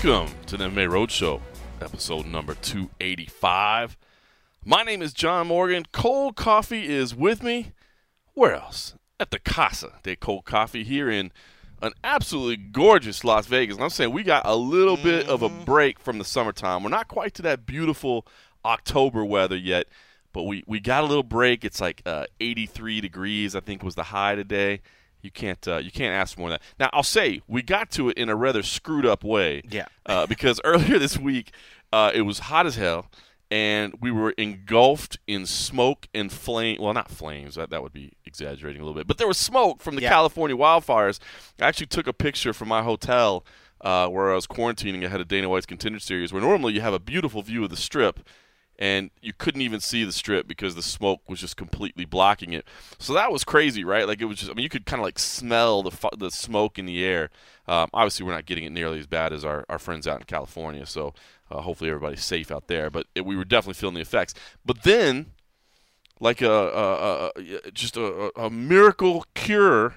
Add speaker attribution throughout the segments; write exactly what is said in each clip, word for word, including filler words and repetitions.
Speaker 1: Welcome to the M M A Roadshow, episode number two eighty-five. My name is John Morgan. Cold Coffee is with me. Where else? At the Casa de Cold Coffee here in an absolutely gorgeous Las Vegas. And I'm saying we got a little mm-hmm. bit of a break from the summertime. We're not quite to that beautiful October weather yet, but we, we got a little break. It's like uh, eighty-three degrees, I think was the high today. You can't uh, you can't ask for more than that. Now, I'll say we got to it in a rather screwed up way.
Speaker 2: Yeah.
Speaker 1: uh, because earlier this week, uh, it was hot as hell, and we were engulfed in smoke and flame. Well, not flames. That, that would be exaggerating a little bit. But there was smoke from the yeah. California wildfires. I actually took a picture from my hotel uh, where I was quarantining ahead of Dana White's Contender Series, where normally you have a beautiful view of the Strip, and you couldn't even see the Strip because the smoke was just completely blocking it. So that was crazy, right? Like, it was just, I mean, you could kind of like smell the fu- the smoke in the air. Um, obviously, we're not getting it nearly as bad as our, our friends out in California, so uh, hopefully everybody's safe out there. But it, we were definitely feeling the effects. But then, like a, a, a just a, a miracle cure,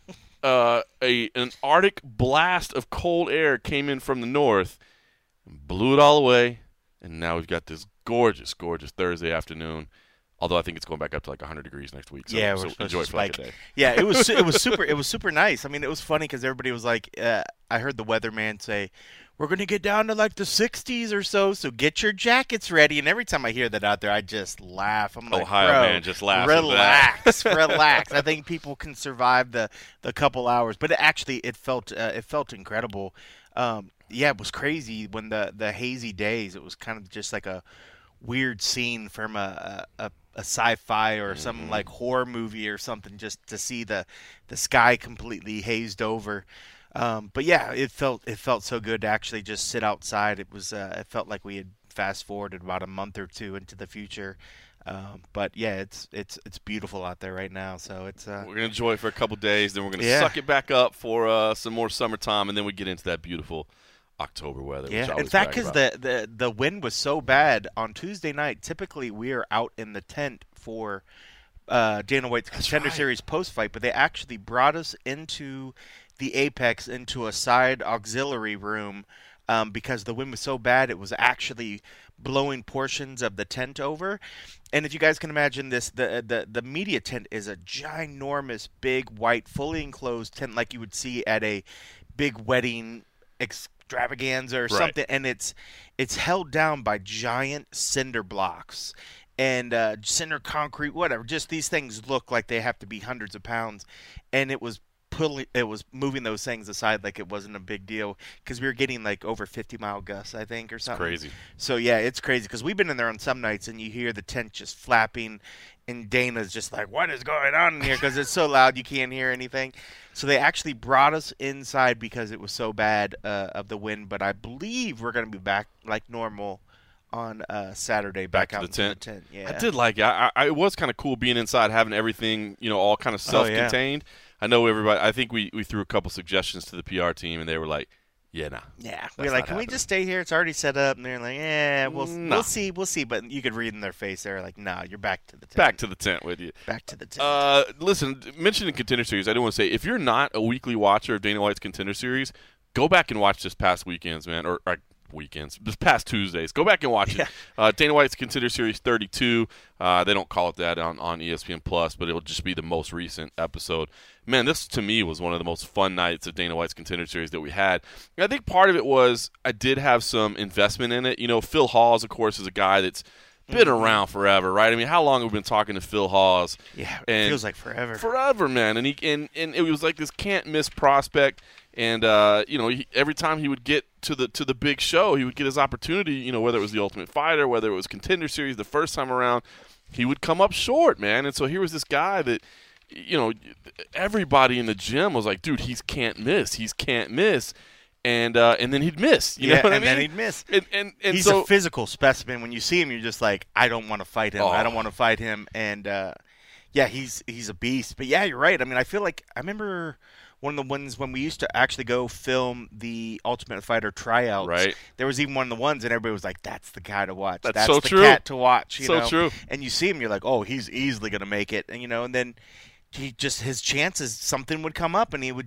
Speaker 1: uh, a an Arctic blast of cold air came in from the north and blew it all away, and now we've got this gorgeous, gorgeous Thursday afternoon. Although I think it's going back up to like one hundred degrees next week. So,
Speaker 2: yeah,
Speaker 1: so
Speaker 2: we're
Speaker 1: enjoy
Speaker 2: to
Speaker 1: for like
Speaker 2: spike.
Speaker 1: a day.
Speaker 2: Yeah, it was it was super it was super nice. I mean, it was funny because everybody was like, uh, I heard the weatherman say, "We're going to get down to like the sixties or so, so get your jackets ready." And every time I hear that out there, I just laugh. I'm like,
Speaker 1: Ohio
Speaker 2: bro,
Speaker 1: man, just laugh.
Speaker 2: Relax, relax. I think people can survive the, the couple hours, but it actually it felt uh, it felt incredible. Um, yeah, it was crazy when the the hazy days. It was kind of just like a weird scene from a a, a sci-fi or some mm-hmm. like horror movie or something, just to see the the sky completely hazed over. Um, but yeah, it felt it felt so good to actually just sit outside. It was uh, it felt like we had fast forwarded about a month or two into the future. Um, but yeah, it's it's it's beautiful out there right now. So it's uh,
Speaker 1: we're gonna enjoy it for a couple days, then we're gonna
Speaker 2: yeah.
Speaker 1: suck it back up for uh, some more summertime, and then we get into that beautiful October weather.
Speaker 2: Yeah,
Speaker 1: which I
Speaker 2: in fact,
Speaker 1: because
Speaker 2: the, the the wind was so bad on Tuesday night. Typically, we are out in the tent for uh, Dana White's Contender
Speaker 1: right.
Speaker 2: Series post fight, but they actually brought us into the Apex, into a side auxiliary room, um, because the wind was so bad it was actually blowing portions of the tent over. And if you guys can imagine this, the the the media tent is a ginormous, big, white, fully enclosed tent like you would see at a big wedding extravaganza or
Speaker 1: right.
Speaker 2: something, and it's it's held down by giant cinder blocks and uh, cinder concrete, whatever. Just these things look like they have to be hundreds of pounds, and it was pulling, it was moving those things aside like it wasn't a big deal because we were getting like over fifty mile gusts, I think, or something.
Speaker 1: Crazy.
Speaker 2: So yeah, it's crazy because we've been in there on some nights and you hear the tent just flapping, and Dana's just like, "What is going on in here?" Because it's so loud you can't hear anything. So they actually brought us inside because it was so bad uh, of the wind. But I believe we're going to be back like normal on uh, Saturday, back,
Speaker 1: back
Speaker 2: out
Speaker 1: to the tent.
Speaker 2: the tent. Yeah,
Speaker 1: I did like it. I, I, it was kind of cool being inside, having everything, you know, all kind of self-contained. Oh, yeah. I know everybody. I think we, we threw a couple suggestions to the P R team, and they were like, "Yeah, nah."
Speaker 2: Yeah, we were like, "Can happening. we just stay here? It's already set up." And they're like, "Yeah, we'll
Speaker 1: no.
Speaker 2: we'll see, we'll see." But you could read in their face, they're like, "No, you're back to the tent.
Speaker 1: Back to the tent with you.
Speaker 2: Back to the tent."
Speaker 1: Uh, listen, mentioning Contender Series, I do want to say, if you're not a weekly watcher of Dana White's Contender Series, go back and watch this past weekends, man, or. or weekends, this past Tuesdays. Go back and watch
Speaker 2: yeah.
Speaker 1: it. Uh, Dana White's Contender Series thirty-two. Uh, they don't call it that on, on E S P N Plus, but it'll just be the most recent episode. Man, this to me was one of the most fun nights of Dana White's Contender Series that we had. And I think part of it was I did have some investment in it. You know, Phil Hawes, of course, is a guy that's been mm-hmm. around forever, right? I mean, how long have we been talking to Phil Hawes?
Speaker 2: Yeah,
Speaker 1: and
Speaker 2: it feels like forever.
Speaker 1: Forever, man. And he and, and it was like this can't-miss prospect. And uh, you know, he, every time he would get to the to the big show, he would get his opportunity. You know, whether it was the Ultimate Fighter, whether it was Contender Series, the first time around, he would come up short, man. And so here was this guy that, you know, everybody in the gym was like, "Dude, he's can't miss. He's can't miss." And uh, and then he'd miss. You
Speaker 2: yeah,
Speaker 1: know what
Speaker 2: and
Speaker 1: I mean?
Speaker 2: then he'd miss.
Speaker 1: And and, and
Speaker 2: he's
Speaker 1: so,
Speaker 2: a physical specimen. When you see him, you're just like, "I don't want to fight him.
Speaker 1: Oh.
Speaker 2: I don't want to fight him." And uh, yeah, he's he's a beast. But yeah, you're right. I mean, I feel like I remember one of the ones when we used to actually go film the Ultimate Fighter tryouts.
Speaker 1: Right.
Speaker 2: There was even one of the ones, and everybody was like, "That's the guy to watch.
Speaker 1: That's,
Speaker 2: That's
Speaker 1: so
Speaker 2: the
Speaker 1: true.
Speaker 2: cat to watch." You
Speaker 1: so
Speaker 2: know?
Speaker 1: true.
Speaker 2: And you see him, you're like, "Oh, he's easily going to make it." And you know, and then he just his chances, something would come up, and he would just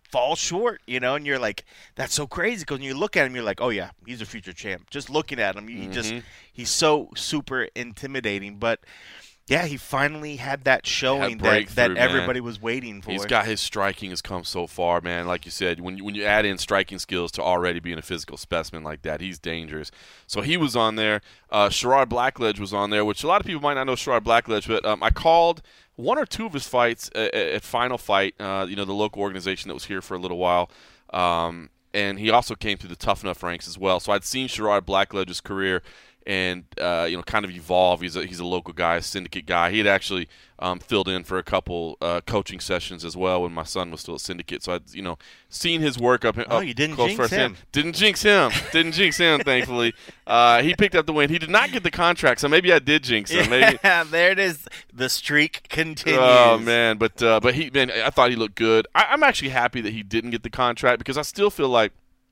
Speaker 2: fall short, you know, and you're like, that's so crazy because when you look at him, you're like, oh yeah, he's a future champ. Just looking at him, you
Speaker 1: Mm-hmm.
Speaker 2: just he's so super intimidating. But yeah, he finally had that showing that, that
Speaker 1: man.
Speaker 2: everybody was waiting for.
Speaker 1: He's got his striking has come so far, man. Like you said, when you, when you add in striking skills to already being a physical specimen like that, he's dangerous. So he was on there. Uh, Sherrod Blackledge was on there, which a lot of people might not know Sherrod Blackledge, but um, I called one or two of his fights at, at Final Fight, uh, you know, the local organization that was here for a little while. Um, and he also came through the Tough Enough ranks as well. So I'd seen Sherrod Blackledge's career and uh, you know, kind of evolve. He's a he's a local guy, a syndicate guy. He had actually um, filled in for a couple uh, coaching sessions as well when my son was still a syndicate. So I'd you know seen his work up.
Speaker 2: Oh,
Speaker 1: up
Speaker 2: you didn't
Speaker 1: close
Speaker 2: jinx
Speaker 1: firsthand.
Speaker 2: him.
Speaker 1: Didn't jinx him. Didn't jinx him. Thankfully, uh, he picked up the win. He did not get the contract, so maybe I did jinx him. Maybe.
Speaker 2: Yeah, there it is. The streak continues.
Speaker 1: Oh man, but uh, but he man, I thought he looked good. I, I'm actually happy that he didn't get the contract because I still feel like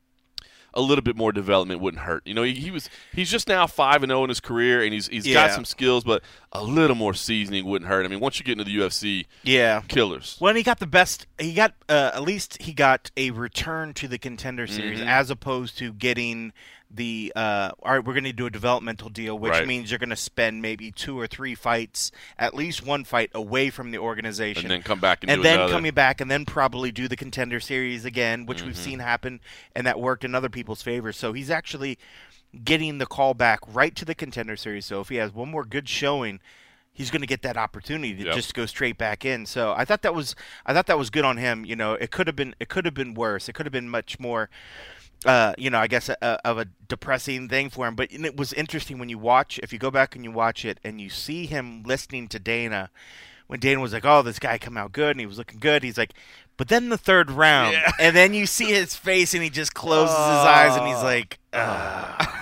Speaker 1: a little bit more development wouldn't hurt. You know, he, he was he's just now five and zero in his career, and he's he's
Speaker 2: Yeah.
Speaker 1: got some skills, but a little more seasoning wouldn't hurt. I mean, once you get into the U F C,
Speaker 2: Yeah.
Speaker 1: killers.
Speaker 2: Well, and he got the best. He got uh, at least he got a return to the Contender Series
Speaker 1: Mhm.
Speaker 2: as opposed to getting the. Uh, all right, we're going to do a developmental deal, which
Speaker 1: Right.
Speaker 2: means you're going to spend maybe two or three fights, at least one fight away from the organization,
Speaker 1: And then come back and,
Speaker 2: and
Speaker 1: do
Speaker 2: then
Speaker 1: another.
Speaker 2: coming back and then probably do the Contender Series again, which we've
Speaker 1: Mhm.
Speaker 2: seen happen, and that worked in other people's favor. So he's actually getting the call back right to the Contender Series. So if he has one more good showing, he's going to get that opportunity to
Speaker 1: Yep.
Speaker 2: just go straight back in. So I thought that was I thought that was good on him. You know, it could have been it could have been worse. It could have been much more. Uh, you know, I guess a, of a depressing thing for him. But it was interesting when you watch, if you go back and you watch it, and you see him listening to Dana, when Dana was like, "Oh, this guy come out good," and he was looking good. He's like, "But then the third round,"
Speaker 1: Yeah.
Speaker 2: and then you see his face, and he just closes his eyes, and he's like, "Ah,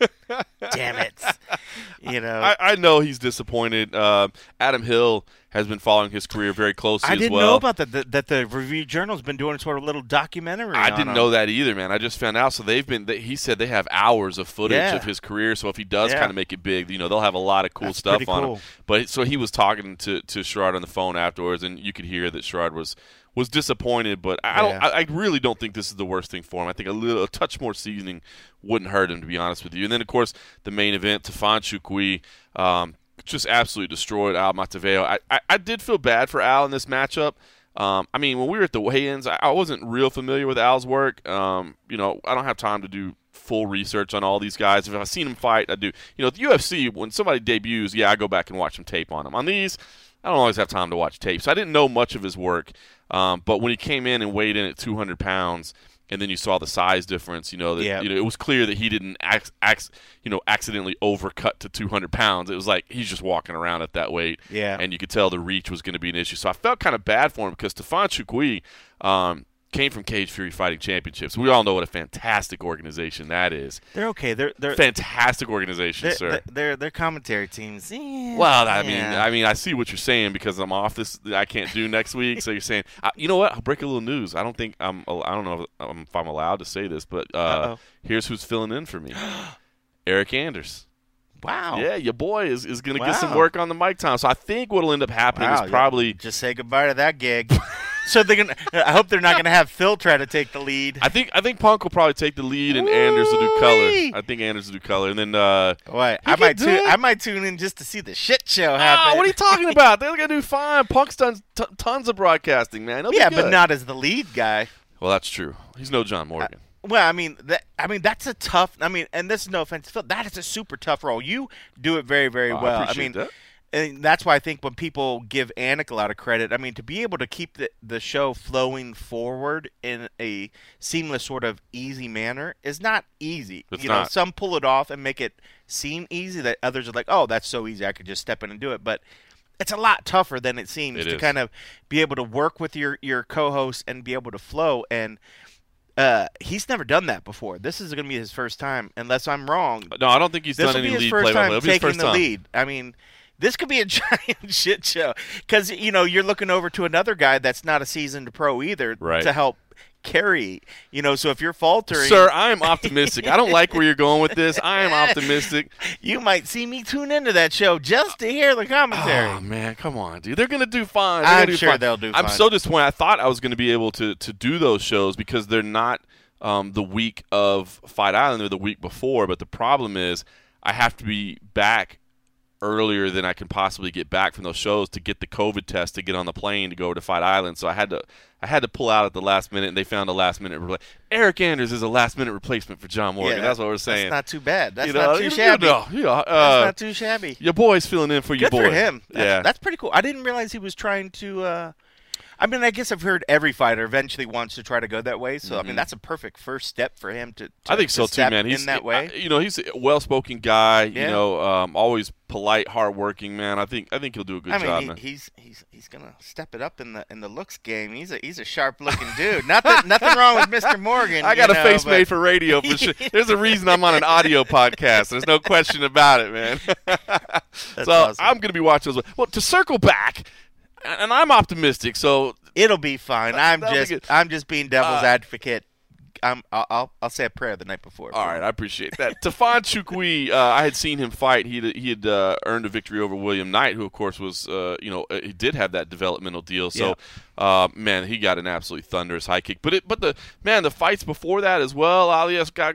Speaker 2: damn it," you know.
Speaker 1: I, I know he's disappointed. Uh, Adam Hill has been following his career very closely
Speaker 2: I
Speaker 1: as
Speaker 2: didn't
Speaker 1: well.
Speaker 2: know about that. That, that the Review Journal's been doing sort of a little documentary.
Speaker 1: I
Speaker 2: on
Speaker 1: didn't
Speaker 2: him.
Speaker 1: know that either, man. I just found out. So they've been. They, he said they have hours of footage
Speaker 2: Yeah.
Speaker 1: of his career. So if he does
Speaker 2: Yeah.
Speaker 1: kind of make it big, you know, they'll have a lot of cool
Speaker 2: That's
Speaker 1: stuff
Speaker 2: pretty
Speaker 1: on
Speaker 2: cool.
Speaker 1: him. But so he was talking to to Sherrod on the phone afterwards, and you could hear that Sherrod was was disappointed. But I don't.
Speaker 2: Yeah.
Speaker 1: I, I really don't think this is the worst thing for him. I think a little a touch more seasoning wouldn't hurt him, to be honest with you. And then of course the main event, Tafan Chukwi. Um, just absolutely destroyed Al Mataveo. I, I, I did feel bad for Al in this matchup. Um, I mean, when we were at the weigh-ins, I, I wasn't real familiar with Al's work. Um, you know, I don't have time to do full research on all these guys. If I've seen him fight, I do. You know, at the U F C, when somebody debuts, yeah, I go back and watch some tape on them. On these, I don't always have time to watch tape. So I didn't know much of his work. Um, but when he came in and weighed in at two hundred pounds, and then you saw the size difference, you know, that,
Speaker 2: Yeah.
Speaker 1: you know, it was clear that he didn't, ac- ac- you know, accidentally overcut to two hundred pounds. It was like he's just walking around at that weight.
Speaker 2: Yeah.
Speaker 1: And you could tell the reach was going to be an issue. So I felt kind of bad for him because Tafan Chukwi um, came from Cage Fury Fighting Championships. We all know what a fantastic organization that is.
Speaker 2: They're okay. They're they're
Speaker 1: Fantastic organization,
Speaker 2: they're,
Speaker 1: sir.
Speaker 2: they're, they're, they're commentary teams. Eh,
Speaker 1: Well, I mean,
Speaker 2: yeah.
Speaker 1: I mean, I see what you're saying because I'm off this. I can't do next week. So you're saying, I, you know what? I'll break a little news. I don't think I'm. I don't know if, um, if I'm allowed to say this, but uh,
Speaker 2: Uh-oh.
Speaker 1: here's who's filling in for me: Eric Anders.
Speaker 2: Wow.
Speaker 1: Yeah, your boy is, is going to get some
Speaker 2: Wow.
Speaker 1: work on the mic time. So I think what'll end up happening
Speaker 2: Wow,
Speaker 1: is
Speaker 2: yeah.
Speaker 1: probably.
Speaker 2: Just say goodbye to that gig. So they're gonna. I hope they're not gonna have Phil try to take the lead.
Speaker 1: I think I think Punk will probably take the lead, and Anders will do color.
Speaker 2: Woo-wee.
Speaker 1: I think Anders will do color, and then. Uh,
Speaker 2: Wait,
Speaker 1: He
Speaker 2: I
Speaker 1: can
Speaker 2: might
Speaker 1: do
Speaker 2: tune.
Speaker 1: it.
Speaker 2: I might tune in just to see the shit show happen.
Speaker 1: oh, what are you talking about? They're going to do fine. Punk's done t- tons of broadcasting, man. He'll be
Speaker 2: Yeah, but
Speaker 1: good.
Speaker 2: not as the lead guy.
Speaker 1: Well, that's true. He's no John Morgan.
Speaker 2: Well, I mean, that, I mean that's a tough. I mean, and this is no offense, Phil. That is a super tough role. You do it very, very
Speaker 1: Oh, I
Speaker 2: well. I,
Speaker 1: appreciate
Speaker 2: mean,
Speaker 1: that.
Speaker 2: and that's why I think when people give Anik a lot of credit, I mean, to be able to keep the the show flowing forward in a seamless, sort of easy manner is not easy.
Speaker 1: It's
Speaker 2: you know,
Speaker 1: not.
Speaker 2: some pull it off and make it seem easy. That others are like, oh, that's so easy. I could just step in and do it, but. It's a lot tougher than it seems
Speaker 1: It
Speaker 2: to
Speaker 1: is.
Speaker 2: kind of be able to work with your, your co-host and be able to flow. And uh, he's never done that before. This is going to be his first time, unless I'm wrong.
Speaker 1: No, I don't think he's
Speaker 2: This
Speaker 1: done
Speaker 2: will be
Speaker 1: any
Speaker 2: his
Speaker 1: lead
Speaker 2: first
Speaker 1: play by
Speaker 2: time
Speaker 1: play. It'll be his
Speaker 2: taking
Speaker 1: first
Speaker 2: the
Speaker 1: time.
Speaker 2: lead. I mean, this could be a giant shit show because you know you're looking over to another guy that's not a seasoned pro either
Speaker 1: Right.
Speaker 2: to help carry. You know, so if you're faltering,
Speaker 1: sir, I am optimistic. I don't like where you're going with this. I am optimistic.
Speaker 2: You might see me tune into that show just to hear the commentary.
Speaker 1: Oh man, come on, dude. They're gonna do fine. They're
Speaker 2: I'm
Speaker 1: do
Speaker 2: sure
Speaker 1: fine.
Speaker 2: they'll do
Speaker 1: I'm
Speaker 2: fine.
Speaker 1: so disappointed. I thought I was gonna be able to to do those shows because they're not um, the week of Fight Island. They're the week before. But the problem is, I have to be back earlier than I can possibly get back from those shows to get the COVID test to get on the plane to go over to Fight Island. So I had to I had to pull out at the last minute, and they found a last minute replacement. Eric Anders is a last minute replacement for John Morgan.
Speaker 2: Yeah,
Speaker 1: that's what we're saying.
Speaker 2: That's not too bad. That's
Speaker 1: you know,
Speaker 2: not too
Speaker 1: you,
Speaker 2: shabby.
Speaker 1: You know, you know, uh,
Speaker 2: that's not too shabby.
Speaker 1: Your boy's filling in for your
Speaker 2: Good
Speaker 1: boy.
Speaker 2: for him. That's,
Speaker 1: yeah,
Speaker 2: that's pretty cool. I didn't realize he was trying to. Uh, I mean, I guess I've heard every fighter eventually wants to try to go that way. So,
Speaker 1: mm-hmm.
Speaker 2: I mean, that's a perfect first step for him to. to
Speaker 1: I think
Speaker 2: to
Speaker 1: so too,
Speaker 2: step
Speaker 1: man. He's
Speaker 2: in that way.
Speaker 1: I, you know, he's a well-spoken guy.
Speaker 2: Yeah.
Speaker 1: You know, um, always polite, hardworking, man. I think I think he'll do a good
Speaker 2: I mean,
Speaker 1: job,
Speaker 2: he,
Speaker 1: man.
Speaker 2: he's he's he's gonna step it up in the in the looks game. He's a he's a sharp-looking dude. Nothing nothing wrong with Mister Morgan.
Speaker 1: I got
Speaker 2: you
Speaker 1: a
Speaker 2: know,
Speaker 1: face
Speaker 2: but...
Speaker 1: made for radio for sure. There's a reason I'm on an audio podcast. There's no question about it, man. so
Speaker 2: awesome.
Speaker 1: I'm going to be watching those. Well, to circle back, and I'm optimistic. So
Speaker 2: it'll be fine. I'm
Speaker 1: that'll
Speaker 2: just
Speaker 1: be good.
Speaker 2: I'm just being devil's
Speaker 1: Uh,
Speaker 2: advocate. I'm I'll, I'll I'll say a prayer the night before.
Speaker 1: all right, I appreciate that. Tafon Chukwi, uh, I had seen him fight. He had, he had uh, earned a victory over William Knight, who of course was, uh, you know, he did have that developmental deal. So, uh, man, he got an absolutely thunderous high kick. But it, but the man, the fights before that as well. Alias Kab,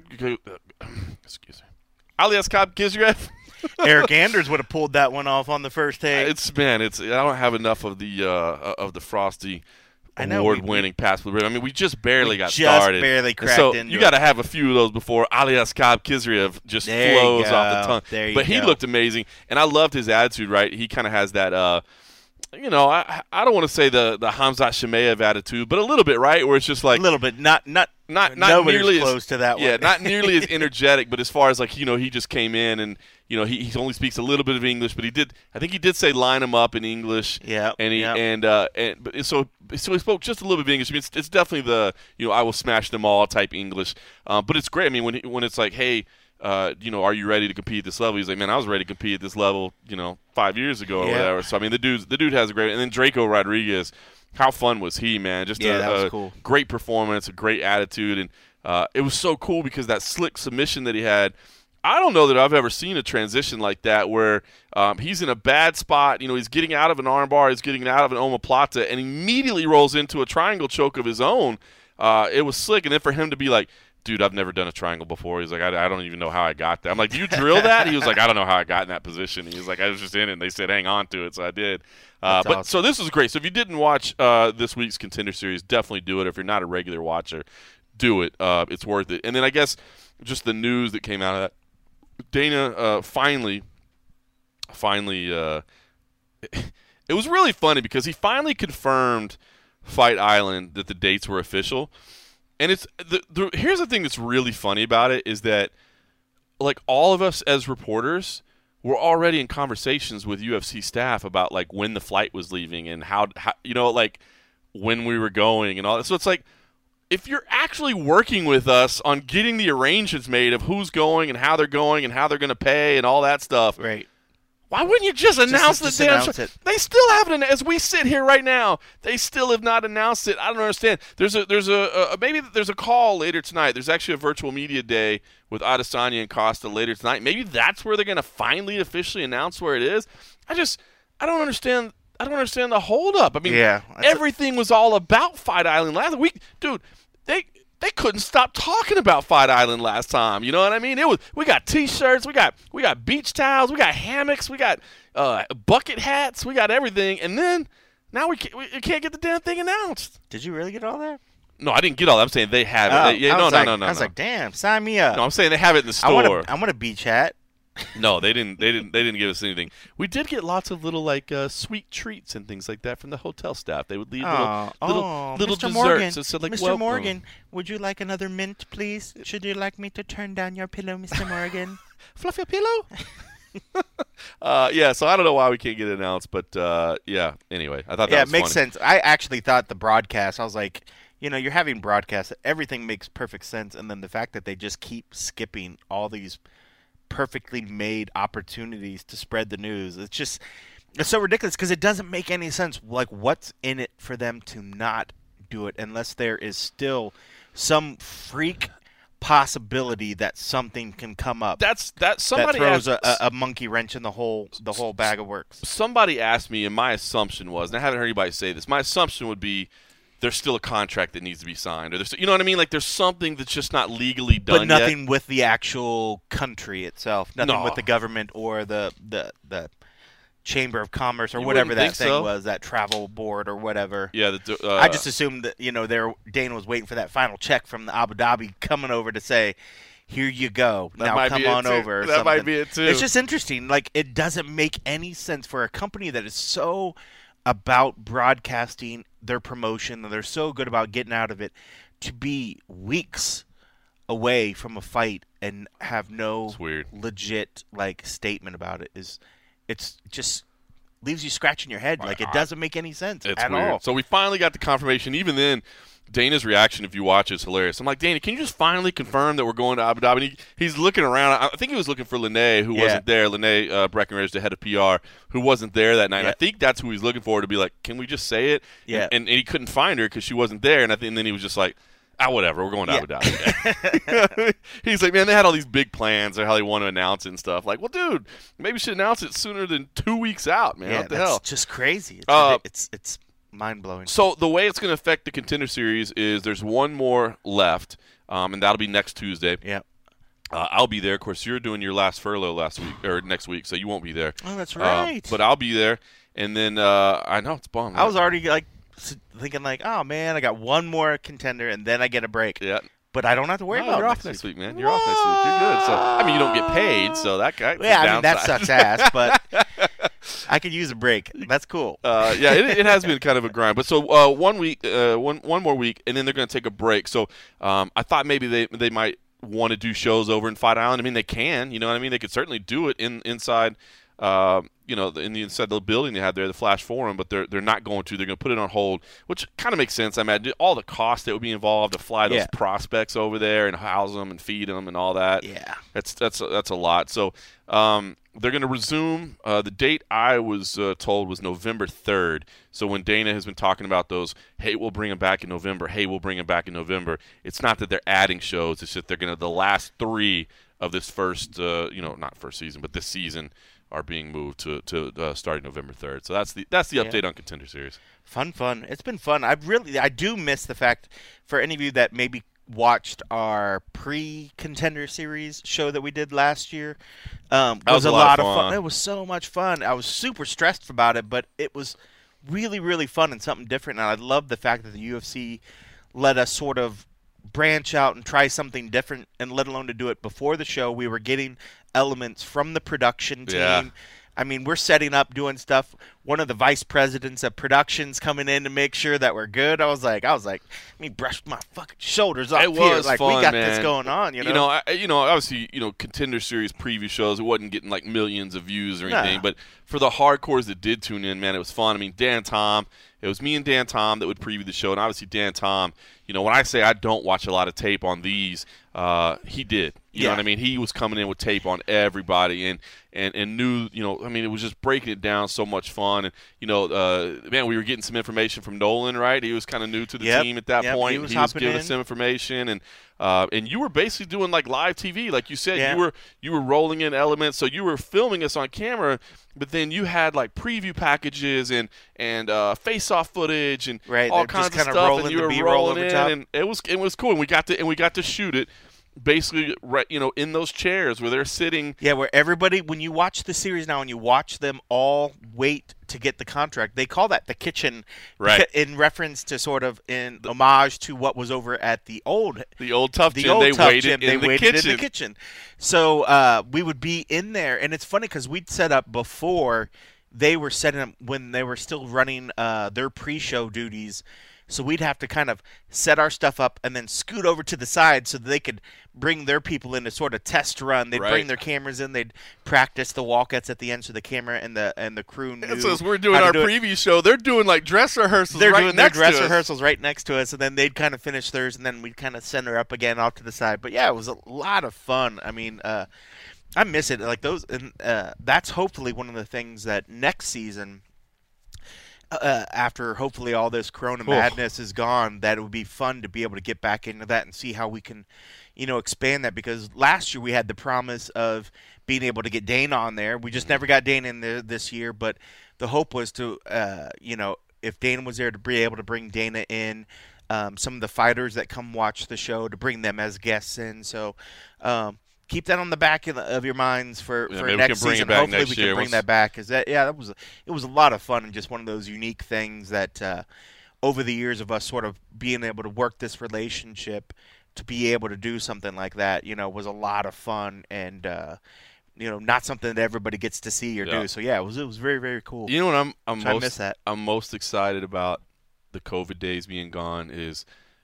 Speaker 1: excuse me, Alias Kab Kizrev.
Speaker 2: Eric Anders would have pulled that one off on the first take.
Speaker 1: It's man, it's I don't have enough of the uh, of the frosty. Award-winning pass. I mean, we just barely
Speaker 2: we
Speaker 1: got
Speaker 2: just
Speaker 1: started.
Speaker 2: barely cracked
Speaker 1: so
Speaker 2: into
Speaker 1: you
Speaker 2: it.
Speaker 1: got to have a few of those before Alias Kab Kizrev just
Speaker 2: There you
Speaker 1: flows
Speaker 2: go.
Speaker 1: off the tongue.
Speaker 2: There you
Speaker 1: but he
Speaker 2: go.
Speaker 1: looked amazing, and I loved his attitude. Right, he kind of has that. Uh, you know, I I don't want to say the the Hamzat Shemaev attitude, but a little bit, right, where it's just like
Speaker 2: a little bit, not not
Speaker 1: not not
Speaker 2: nobody's
Speaker 1: nearly
Speaker 2: close
Speaker 1: as,
Speaker 2: to that
Speaker 1: yeah,
Speaker 2: one.
Speaker 1: not nearly as energetic, but as far as like you know, he just came in and you know he, he only speaks a little bit of English, but he did I think he did say line him up in English,
Speaker 2: Yeah,
Speaker 1: and he
Speaker 2: yep.
Speaker 1: and uh and but so so he spoke just a little bit of English. I mean, it's, it's definitely the you know I will smash them all type English, um, but it's great. I mean, when he, when it's like, hey. Uh, you know, are you ready to compete at this level? He's like, man, I was ready to compete at this level, you know, five years ago or
Speaker 2: Yeah.
Speaker 1: whatever. So I mean, the dude, the dude has a great. And then Draco Rodriguez, how fun was he, man? Just
Speaker 2: Yeah,
Speaker 1: a,
Speaker 2: that was
Speaker 1: a
Speaker 2: cool.
Speaker 1: great performance, a great attitude, and uh, it was so cool because that slick submission that he had. I don't know that I've ever seen a transition like that where um, he's in a bad spot. You know, he's getting out of an armbar, he's getting out of an omoplata, and immediately rolls into a triangle choke of his own. Uh, it was slick, and then for him to be like, dude, I've never done a triangle before. He's like, I, I don't even know how I got that. I'm like, do you drill that? He was like, I don't know how I got in that position. He was like, I was just in it, and they said hang on to it, so I did. Uh, but
Speaker 2: awesome.
Speaker 1: so this was great. So if you didn't watch uh, this week's Contender Series, definitely do it. If you're not a regular watcher, do it. Uh, it's worth it. And then I guess just the news that came out of that, Dana uh, finally, finally, uh, it was really funny because he finally confirmed Fight Island that the dates were official. And it's the, the here's the thing that's really funny about it is that like all of us as reporters were already in conversations with U F C staff about like when the flight was leaving and how, how you know like when we were going and all that. So it's like if you're actually working with us on getting the arrangements made of who's going and how they're going and how they're going to pay and all that stuff.
Speaker 2: Right.
Speaker 1: Why wouldn't you just announce
Speaker 2: just
Speaker 1: the damn
Speaker 2: announce
Speaker 1: show?
Speaker 2: it.
Speaker 1: They still haven't. As we sit here right now, they still have not announced it. I don't understand. There's a there's a, a maybe there's a call later tonight. There's actually a virtual media day with Adesanya and Costa later tonight. Maybe that's where they're going to finally officially announce where it is. I just I don't understand. I don't understand the holdup. I mean,
Speaker 2: Yeah, that's
Speaker 1: everything was all about Fight Island last week, dude. They. They couldn't stop talking about Fight Island last time. You know what I mean? It was we got T-shirts, we got we got beach towels, we got hammocks, we got uh, bucket hats, we got everything, and then now we can't, we can't get the damn thing announced.
Speaker 2: Did you really get all that?
Speaker 1: No, I didn't get all that. I'm saying they have it.
Speaker 2: Oh,
Speaker 1: They- yeah,
Speaker 2: I
Speaker 1: no,
Speaker 2: was
Speaker 1: no,
Speaker 2: like,
Speaker 1: no, no,
Speaker 2: I was
Speaker 1: no.
Speaker 2: like, damn, sign me up.
Speaker 1: No, I'm saying they have it in the
Speaker 2: I want
Speaker 1: store.
Speaker 2: a, I want a beach hat.
Speaker 1: No, they didn't. They didn't. They didn't give us anything. We did get lots of little like uh, sweet treats and things like that from the hotel staff. They would leave little
Speaker 2: Oh,
Speaker 1: little,
Speaker 2: oh,
Speaker 1: little
Speaker 2: Mister
Speaker 1: desserts.
Speaker 2: Morgan,
Speaker 1: that said, like,
Speaker 2: Mister
Speaker 1: welcome.
Speaker 2: Morgan, would you like another mint, please? Should you like me to turn down your pillow, Mister Morgan?
Speaker 1: Fluff your pillow. uh, yeah, so I don't know why we can't get it announced, but uh, yeah. Anyway, I thought that
Speaker 2: yeah,
Speaker 1: was
Speaker 2: it makes
Speaker 1: funny.
Speaker 2: sense. I actually thought the broadcast. I was like, you know, you're having broadcasts. Everything makes perfect sense, and then the fact that they just keep skipping all these perfectly made opportunities to spread the news. It's just it's so ridiculous because it doesn't make any sense. Like, what's in it for them to not won't do it unless there is still some freak possibility that something can come up.
Speaker 1: That's that. Somebody
Speaker 2: that throws
Speaker 1: asked,
Speaker 2: a, a monkey wrench in the whole the whole bag of works.
Speaker 1: Somebody asked me, and my assumption was, and I haven't heard anybody say this. My assumption would be there's still a contract that needs to be signed, or there's, you know what I mean? Like there's something that's just not legally done
Speaker 2: but nothing
Speaker 1: yet.
Speaker 2: with the actual country itself. Nothing
Speaker 1: No.
Speaker 2: with the government or the the the Chamber of Commerce or
Speaker 1: You
Speaker 2: whatever
Speaker 1: wouldn't
Speaker 2: that
Speaker 1: think
Speaker 2: thing
Speaker 1: so.
Speaker 2: was, that travel board or whatever.
Speaker 1: Yeah, the, uh,
Speaker 2: I just assumed that, you know, there Dana was waiting for that final check from the Abu Dhabi coming over to say, "Here you go.
Speaker 1: That
Speaker 2: now
Speaker 1: might
Speaker 2: come
Speaker 1: be it
Speaker 2: on
Speaker 1: too.
Speaker 2: over." Or
Speaker 1: That might
Speaker 2: something.
Speaker 1: be it too.
Speaker 2: It's just interesting. Like, it doesn't make any sense for a company that is so about broadcasting their promotion, and they're so good about getting out of it, to be weeks away from a fight and have no
Speaker 1: It's weird.
Speaker 2: legit like statement about it. Is it's just leaves you scratching your head. Like, it
Speaker 1: I-
Speaker 2: doesn't make any sense
Speaker 1: It's
Speaker 2: at
Speaker 1: weird.
Speaker 2: all.
Speaker 1: So we finally got the confirmation. Even then, Dana's reaction, if you watch, is hilarious. I'm like, Dana, can you just finally confirm that we're going to Abu Dhabi? And he, he's looking around. I think he was looking for Lene, who
Speaker 2: Yeah.
Speaker 1: wasn't there. Lene uh, Breckenridge, the head of P R, who wasn't there that night.
Speaker 2: Yeah.
Speaker 1: I think that's who he's looking for, to be like, can we just say it?
Speaker 2: Yeah.
Speaker 1: And, and, and he couldn't find her because she wasn't there. And I think and then he was just like, ah, whatever, we're going to
Speaker 2: Yeah.
Speaker 1: Abu Dhabi. He's like, man, they had all these big plans or how they want to announce it and stuff. Like, well, dude, maybe you should announce it sooner than two weeks out, man.
Speaker 2: Yeah,
Speaker 1: what the
Speaker 2: that's
Speaker 1: hell?
Speaker 2: just crazy. It's
Speaker 1: Uh,
Speaker 2: ridic- it's it's mind blowing.
Speaker 1: So the way it's going to affect the Contender Series is there's one more left, um, and that'll be next Tuesday.
Speaker 2: Yeah.
Speaker 1: Uh, I'll be there. Of course, you're doing your last furlough last week or next week, so you won't be there.
Speaker 2: Oh, that's
Speaker 1: Uh,
Speaker 2: right.
Speaker 1: but I'll be there, and then uh, I know it's a bum.
Speaker 2: I was already like s- thinking like, oh man, I got one more contender and then I get a break.
Speaker 1: yeah.
Speaker 2: But I don't have to worry
Speaker 1: No,
Speaker 2: about
Speaker 1: you're
Speaker 2: it
Speaker 1: off
Speaker 2: next
Speaker 1: next
Speaker 2: week.
Speaker 1: week, man. You're off next week. You're good. So I mean, you don't get paid, so that guy.
Speaker 2: Yeah, I mean that sucks ass, but I could use a break. That's cool.
Speaker 1: Uh, yeah, it, it has been kind of a grind. But so uh, one week, uh, one one more week, and then they're going to take a break. So um, I thought maybe they they might want to do shows over in Fight Island. I mean, they can. You know what I mean? They could certainly do it in inside. Uh, you know, in the inside the building they had there, the Flash Forum, but they're they're not going to. They're going to put it on hold, which kind of makes sense. I imagine all the cost that would be involved to fly those
Speaker 2: Yeah.
Speaker 1: prospects over there and house them and feed them and all that.
Speaker 2: Yeah.
Speaker 1: That's that's that's a lot. So um, they're going to resume. Uh, the date I was uh, told was November third. So when Dana has been talking about those, hey, we'll bring them back in November. Hey, we'll bring them back in November. It's not that they're adding shows. It's that they're going to the last three of this first, uh, you know, not first season, but this season are being moved to to uh, starting November third. So that's the that's the update
Speaker 2: Yeah.
Speaker 1: on Contender Series.
Speaker 2: Fun, fun. It's been fun. I really, I do miss the fact, for any of you that maybe watched our pre-contender series show that we did last year, um,
Speaker 1: That was a lot of fun.
Speaker 2: It was so much fun. I was super stressed about it, but it was really, really fun and something different. And I love the fact that the U F C let us sort of branch out and try something different, and let alone to do it before the show. We were getting elements from the production team.
Speaker 1: Yeah.
Speaker 2: I mean, we're setting up, doing stuff. One of the vice presidents of productions coming in to make sure that we're good. I was like, I was like, let me brush my fucking shoulders off
Speaker 1: It
Speaker 2: here.
Speaker 1: was
Speaker 2: Like,
Speaker 1: fun,
Speaker 2: we got
Speaker 1: man.
Speaker 2: this going on, you know?
Speaker 1: You know, I, you know, obviously, you know, Contender Series preview shows, it wasn't getting like millions of views or
Speaker 2: Nah.
Speaker 1: anything, but for the hardcores that did tune in, man, it was fun. I mean, Dan Tom, it was me and Dan Tom that would preview the show, and obviously Dan Tom, you know, when I say I don't watch a lot of tape on these, uh, he did. You know
Speaker 2: Yeah.
Speaker 1: what I mean? He was coming in with tape on everybody and, and, and knew, you know, I mean, it was just breaking it down, so much fun. And, you know, uh, man, we were getting some information from Nolan, right? He was kind of new to the
Speaker 2: Yep.
Speaker 1: team at that
Speaker 2: Yep,
Speaker 1: point.
Speaker 2: he was
Speaker 1: he was
Speaker 2: hopping
Speaker 1: giving
Speaker 2: in.
Speaker 1: us some information, and uh, and you were basically doing like live T V, like you said.
Speaker 2: Yeah.
Speaker 1: You were you were rolling in elements, so you were filming us on camera, but then you had like preview packages and and uh, face-off footage and
Speaker 2: Right,
Speaker 1: all
Speaker 2: they're
Speaker 1: kinds
Speaker 2: just
Speaker 1: of
Speaker 2: kinda
Speaker 1: stuff,
Speaker 2: rolling
Speaker 1: and you
Speaker 2: the
Speaker 1: were
Speaker 2: B-roll
Speaker 1: rolling
Speaker 2: over
Speaker 1: in,
Speaker 2: top.
Speaker 1: and it was it was cool. And we got to and we got to shoot it basically right, you know, in those chairs where they're sitting.
Speaker 2: Yeah, where everybody, when you watch the series now and you watch them all wait to get the contract, they call that the kitchen,
Speaker 1: Right.
Speaker 2: in reference to sort of in homage to what was over at the old
Speaker 1: The old tough
Speaker 2: the
Speaker 1: gym,
Speaker 2: old
Speaker 1: they
Speaker 2: tough
Speaker 1: waited
Speaker 2: gym.
Speaker 1: in
Speaker 2: They
Speaker 1: the
Speaker 2: waited
Speaker 1: kitchen.
Speaker 2: in the kitchen. So uh, we would be in there, and it's funny because we'd set up before they were setting up when they were still running uh, their pre-show duties. So we'd have to kind of set our stuff up and then scoot over to the side so that they could bring their people in to sort of test run. They'd
Speaker 1: Right.
Speaker 2: bring their cameras in. They'd practice the walkouts at the end so the camera and the and the crew knew.
Speaker 1: And so as we're doing
Speaker 2: how to
Speaker 1: our
Speaker 2: do it.
Speaker 1: preview show, they're doing like dress rehearsals
Speaker 2: They're
Speaker 1: right
Speaker 2: doing their
Speaker 1: next
Speaker 2: dress
Speaker 1: to us.
Speaker 2: rehearsals right next to us, and then they'd kind of finish theirs, and then we'd kind of send her up again off to the side. But yeah, it was a lot of fun. I mean, uh, I miss it. Like those, and uh, that's hopefully one of the things that next season, uh, after hopefully all this Corona
Speaker 1: Oof.
Speaker 2: madness is gone, that it would be fun to be able to get back into that and see how we can, you know, expand that. Because last year we had the promise of being able to get Dana on there. We just never got Dana in there this year, but the hope was to, uh, you know, if Dana was there, to be able to bring Dana in, um, some of the fighters that come watch the show, to bring them as guests in. So um, keep that on the back of, the, of your minds for,
Speaker 1: Yeah,
Speaker 2: for
Speaker 1: maybe we
Speaker 2: next
Speaker 1: can bring it
Speaker 2: season.
Speaker 1: back
Speaker 2: Hopefully
Speaker 1: next
Speaker 2: we can
Speaker 1: year
Speaker 2: bring
Speaker 1: once-
Speaker 2: that back. Cause that, yeah, that was it was a lot of fun and just one of those unique things that uh, over the years of us sort of being able to work this relationship, to be able to do something like that, you know, was a lot of fun and. Uh, You know, not something that everybody gets to see or
Speaker 1: Yeah.
Speaker 2: do. So yeah, it was it was very very cool.
Speaker 1: You know what I'm I'm
Speaker 2: So I
Speaker 1: most
Speaker 2: miss that.
Speaker 1: I'm most excited about the COVID days being gone is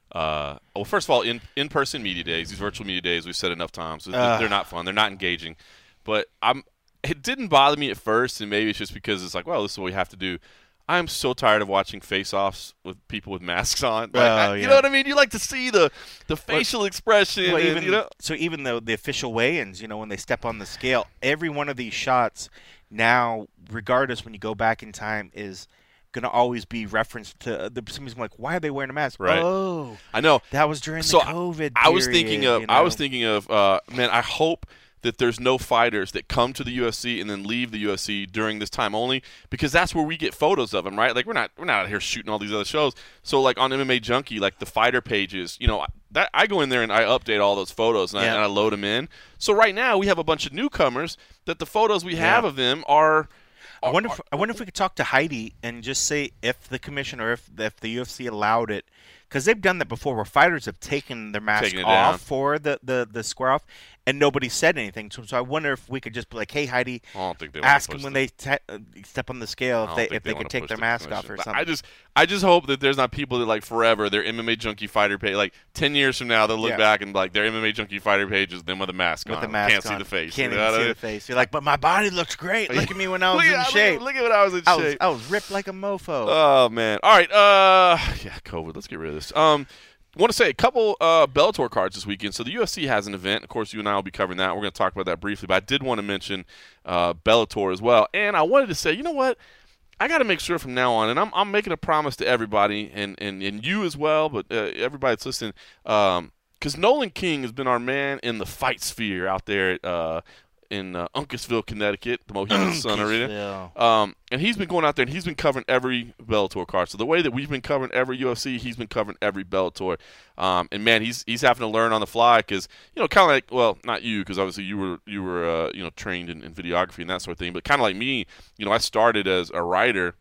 Speaker 1: uh well first of all in in person media days, these virtual media days we've said enough times. They're,
Speaker 2: Ugh.
Speaker 1: they're not fun. They're not engaging. But I'm it didn't bother me at first, and maybe it's just because it's like, well, this is what we have to do. I'm so tired of watching face-offs with people with masks on. Like,
Speaker 2: Oh,
Speaker 1: I- you
Speaker 2: yeah.
Speaker 1: know what I mean? You like to see the the facial expression.
Speaker 2: Well,
Speaker 1: and,
Speaker 2: even
Speaker 1: you know,
Speaker 2: so, even though the official weigh-ins, you know, when they step on the scale, every one of these shots now, regardless when you go back in time, is going to always be referenced to. Uh, the, somebody's like, "Why are they wearing a mask?"
Speaker 1: Right.
Speaker 2: Oh,
Speaker 1: I know.
Speaker 2: that was during
Speaker 1: So
Speaker 2: the COVID.
Speaker 1: I was
Speaker 2: period,
Speaker 1: thinking of
Speaker 2: you
Speaker 1: I was
Speaker 2: know?
Speaker 1: thinking of uh, man, I hope that there's no fighters that come to the U F C and then leave the U F C during this time only, because that's where we get photos of them, right? Like we're not we're not out here shooting all these other shows. So like on M M A Junkie, like the fighter pages, you know, that I go in there and I update all those photos and, I,
Speaker 2: Yeah.
Speaker 1: and I load them in. So right now we have a bunch of newcomers that the photos we have
Speaker 2: Yeah.
Speaker 1: of them are.
Speaker 2: I wonder. If, I wonder if we could talk to Heidi and just say if the commission or if if the U F C allowed it, because they've done that before, where fighters have taken their mask
Speaker 1: Taken it
Speaker 2: off
Speaker 1: down.
Speaker 2: for the, the, the square off, and nobody said anything. So, so I wonder if we could just be like, "Hey, Heidi,
Speaker 1: I don't think they wanna
Speaker 2: ask
Speaker 1: push
Speaker 2: them when
Speaker 1: the-
Speaker 2: they te- uh, step on the scale
Speaker 1: I
Speaker 2: if
Speaker 1: don't
Speaker 2: they
Speaker 1: think
Speaker 2: if they,
Speaker 1: wanna
Speaker 2: could take
Speaker 1: push
Speaker 2: their
Speaker 1: the
Speaker 2: mask off
Speaker 1: commission.
Speaker 2: or
Speaker 1: But
Speaker 2: something."
Speaker 1: I just, I just hope that there's not people that like forever their M M A Junkie fighter page. Like ten years from now, they'll look
Speaker 2: Yeah.
Speaker 1: back and be like their M M A Junkie fighter page is them with a mask
Speaker 2: with
Speaker 1: on.
Speaker 2: the mask
Speaker 1: Can't see
Speaker 2: on.
Speaker 1: the face.
Speaker 2: Can't
Speaker 1: You
Speaker 2: even
Speaker 1: know what I
Speaker 2: see
Speaker 1: mean?
Speaker 2: the face. You're like, but my body looked great. Look at me when I was
Speaker 1: Look
Speaker 2: in
Speaker 1: at-
Speaker 2: shape.
Speaker 1: Look at when I was in
Speaker 2: I was
Speaker 1: shape.
Speaker 2: I was ripped like a mofo.
Speaker 1: Oh man! All right, uh, yeah, COVID. Let's get rid of this. Um, want to say a couple uh Bellator cards this weekend. So the U F C has an event. Of course, you and I will be covering that. We're going to talk about that briefly, but I did want to mention uh Bellator as well. And I wanted to say, you know what? I got to make sure from now on, and I'm I'm making a promise to everybody, and and, and you as well, but uh, everybody that's listening, um, because Nolan King has been our man in the fight sphere out there at, uh in uh, Uncasville, Connecticut, the Mohegan Sun Arena.
Speaker 2: Uncasville.
Speaker 1: Um, and he's been going out there and he's been covering every Bellator card. So the way that we've been covering every U F C, he's been covering every Bellator. Um, and man, he's he's having to learn on the fly because you know, kind of like well, not you because obviously you were you were uh, you know trained in, in videography and that sort of thing. But kind of like me, you know, I started as a writer.